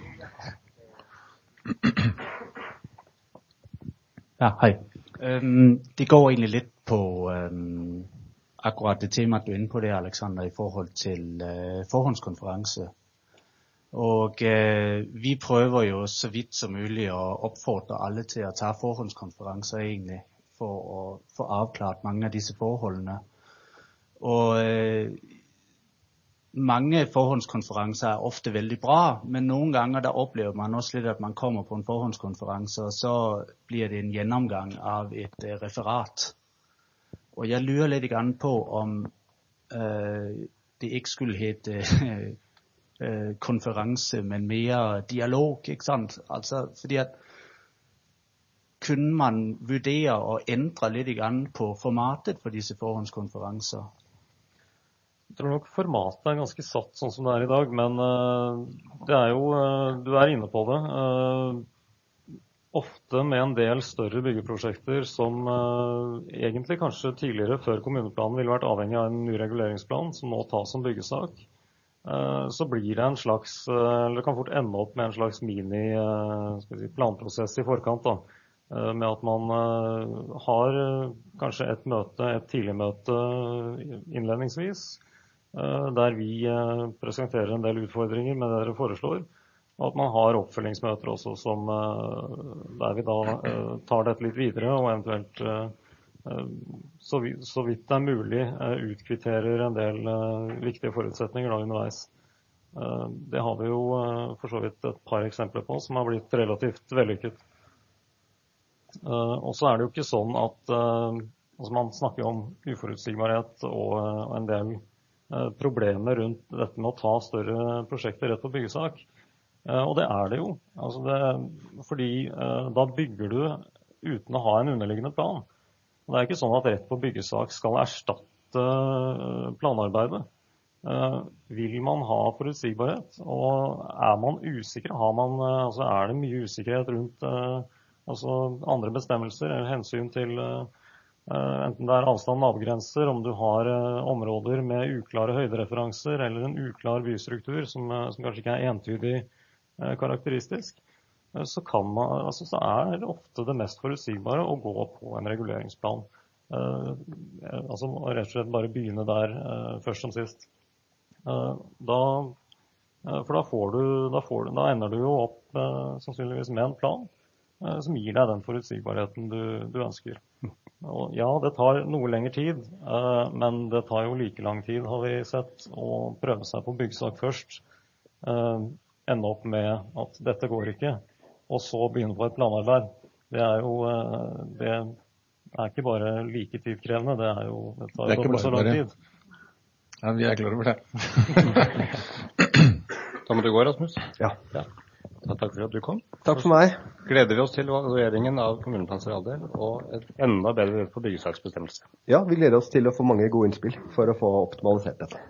Ja, hej. Øhm, det går egentlig lidt på øhm, akkurat det tema, du er inde på det, Alexander, i forhold til øh, forhåndskonference. Og øh, vi prøver jo så vidt som muligt at opfordre alle til at tage forhåndskonferencer egentlig, for at få afklaret mange af disse forholdene. Og øh, mange forhåndskonferencer er ofte veldig bra, men nogle gange der oplever man også lidt, at man kommer på en forhåndskonference, og så bliver det en gjennomgang av et uh, referat. Og jeg lurer lidt grann på, om uh, det ikke skulle hete uh, konference, men mere dialog, ikke sant? Altså, fordi at kunne man vurdere og ændre lidt grann på formatet for disse forhåndskonferencer? Jeg tror nok formatet er ganske satt sånn som det er i dag, men uh, det er jo, uh, du er inne på det, uh, ofte med en del større byggeprosjekter som uh, egentlig kanskje tidligere før kommuneplanen ville vært avhengig av en ny reguleringsplan som nå tas som byggesak, uh, så blir det en slags, uh, eller det kan fort ende opp med en slags mini uh, skal vi si, planprosess i forkant da, uh, med at man uh, har uh, kanskje et møte, et tidlig møte innledningsvis, der vi presenterer en del utfordringer med det dere foreslår, og at man har oppfølgingsmøter også som, der vi da tar dette litt videre og eventuelt så vidt, så vidt det er mulig utkvitterer en del viktige forutsetninger da underveis. Det har vi jo for så vidt et par eksempler på som har blitt relativt vellykket. Og så er det jo ikke sånn at altså man snakker om uforutsigbarhet og, og en del problemer rundt dette med å ta større prosjekter rett på byggesak. Og det er det jo. Altså det, fordi da bygger du uten å ha en underliggende plan. Og det er ikke sånn at rett på byggesak skal erstatte planarbeidet. Vil man ha forutsigbarhet? Og er man usikker? Har man, altså er det mye usikkerhet rundt altså andre bestemmelser eller hensyn til Uh, enten det er avstand avgrenser, om du har uh, områder med uklare høydereferanser eller en uklar bystruktur som, uh, som kanskje ikke er entydig uh, karakteristisk, uh, så, kan man, altså, så er det ofte det mest forutsigbare å gå på en reguleringsplan. Uh, altså rett og slett bare begynne der uh, først som sist. Uh, da, uh, for da, får du, da, får du, da ender du jo opp uh, sannsynligvis med en plan uh, som gir deg den forutsigbarheten du, du ønsker. Og ja, det tar noe lengre tid, uh, men det tar jo like lang tid, har vi sett, å prøve seg på byggesak først, uh, ende opp med at dette går ikke, og så begynne på et planarbeid. Det er jo, uh, det er ikke bare like tidkrevende, det er jo, det tar det dobbelt så lang bare. tid. Ja, vi er klar over det. Da må du gå, Rasmus. Ja. Ja. Takk for at du kom. Takk for meg. Gleder vi oss til evalueringen av kommuneplanens arealdel og et enda bedre rett på byggesaksbestemmelse. Ja, vi gleder oss til å få mange gode innspill for å få optimalisert dette.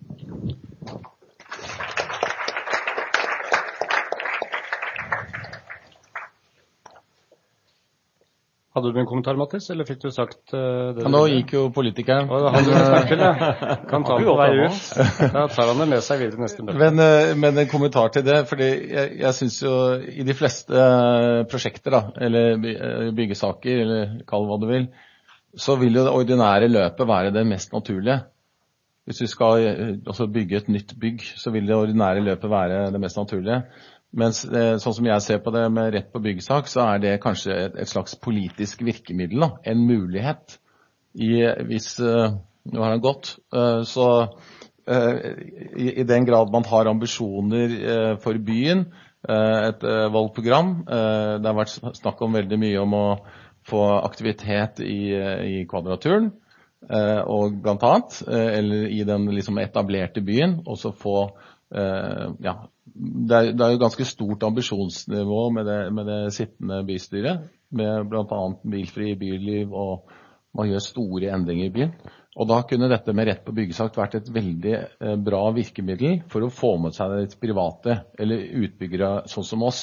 Hadde du en kommentar, Mattis, eller fikk du sagt uh, det? Ja, nå gikk jo politikeren. Og han du snakker til, ja. Kan ta den på vei ut. Da tar han det med seg videre neste møte. Men, uh, men en kommentar til det, fordi jeg, jeg synes jo i de fleste uh, prosjekter, da, eller byggesaker, eller kall hva du vil, så vil jo det ordinære løpet være det mest naturlige. Hvis du skal uh, altså bygge et nytt bygg, så vil det ordinære løpet være det mest naturlige. Mens sånn som jeg ser på det med rett på byggesak, så er det kanskje et, et slags politisk virkemiddel, da, en mulighet i, hvis, nå har han gått, så i, i den grad man har ambisjoner for byen, et valgprogram, det har vært snakk om veldig mye om å få aktivitet i, i Kvadraturen, og blant annet, eller i den liksom etablerte byen, og så få Uh, ja, det er, det er jo ganske stort ambisjonsnivå med det, med det sittende bystyret, med blant annet bilfri byliv, og man gjør store endringer i byen. Og da kunne dette med rett på byggesak vært et veldig uh, bra virkemiddel for å få med seg det private, eller utbyggere sånn som oss.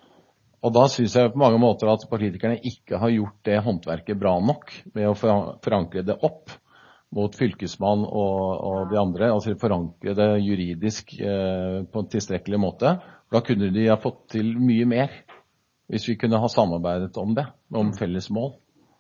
Og da synes jeg på mange måter at politikerne ikke har gjort det håndverket bra nok med å forankre det opp mot fylkesmann og, og de andre, altså forankre det juridisk eh, på en tilstrekkelig måte. Da kunne de ha fått til mye mer, hvis vi kunne ha samarbeidet om det, om felles mål.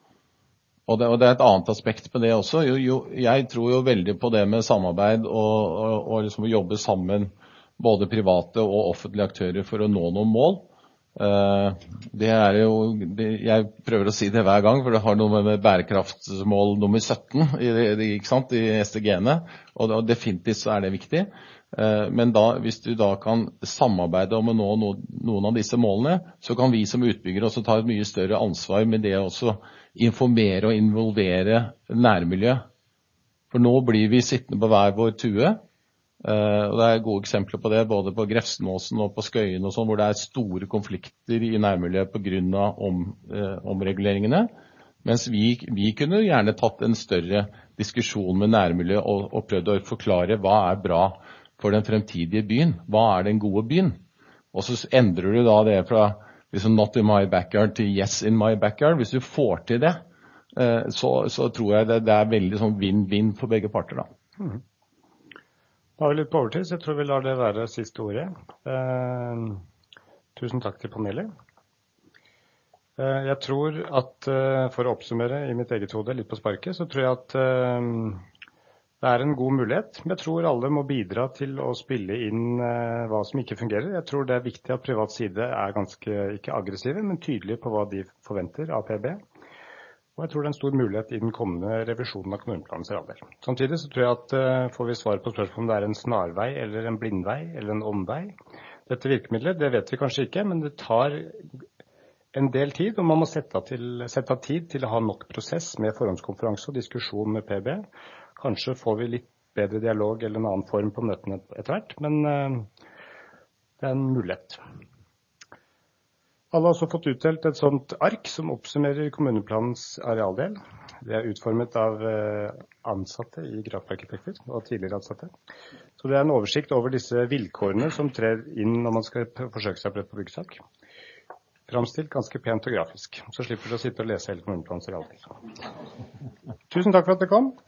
Og det, og det er et annet aspekt på det også. Jo, jo, jeg tror jo veldig på det med samarbeid og, og, og liksom jobbe sammen, både private og offentlige aktører for å nå noen mål. Uh, det er jo, det, jeg prøver å si det hver gang, for det har noe med bærekraftsmål nummer sytten i, det, ikke sant, i S D G-ene, og, og definitivt så er det viktig. Uh, men da, hvis du da kan samarbeide om å nå no, noen av disse målene, så kan vi som utbyggere også ta et mye større ansvar med det å også informere og involvere nærmiljø. For nå blir vi sittende på hver vår tue. Uh, og det er gode eksempler på det, både på Grefsenåsen og på Skøyen og sånn, hvor det er store konflikter i nærmiljøet på grunn av om, uh, omreguleringene. Mens vi, vi kunne gjerne tatt en større diskusjon med nærmiljøet og, og prøvd å forklare hva er bra for den fremtidige byen. Hva er den gode byen? Og så endrer du da det fra liksom not in my backyard til yes in my backyard. Hvis du får til det, uh, så, så tror jeg det, det er veldig sånn vinn-vinn for begge parter da. Mm. Da har vi litt på overtid, så jeg tror vi lar det være siste ordet. Eh, tusen takk til panelet. Eh, jeg tror at, eh, for å oppsummere i mitt eget hode litt på sparket, så tror jeg at eh, det er en god mulighet. Jeg tror alle må bidra til å spille inn eh, hva som ikke fungerer. Jeg tror det er viktig at privat side er ganske, ikke aggressive, men tydelige på hva de forventer av P B. Og jeg tror det er en stor mulighet i den kommende revisjonen av kommuneplanens arealdel. Samtidig så tror jeg at uh, får vi svar på spørsmål om det er en snarvei eller en blindvei eller en omvei. Dette virkemidlet, det vet vi kanskje ikke, men det tar en del tid, og man må sette av, til, sette av tid til å ha nok prosess med forhåndskonferanse og diskusjon med P B. Kanskje får vi litt bedre dialog eller en annen form på møtene etter hvert, men uh, det er en mulighet. Alle har også fått utdelt et sånt ark som oppsummerer kommuneplanens arealdel. Det er utformet av ansatte i Grafarkitekter og tidligere ansatte. Så det er en oversikt over disse vilkårene som trer inn når man skal forsøke seg på et på byggesak. Framstilt ganske pent og grafisk, så slipper du å sitte og lese hele kommuneplanens arealdel. Tusen takk for at dere kom.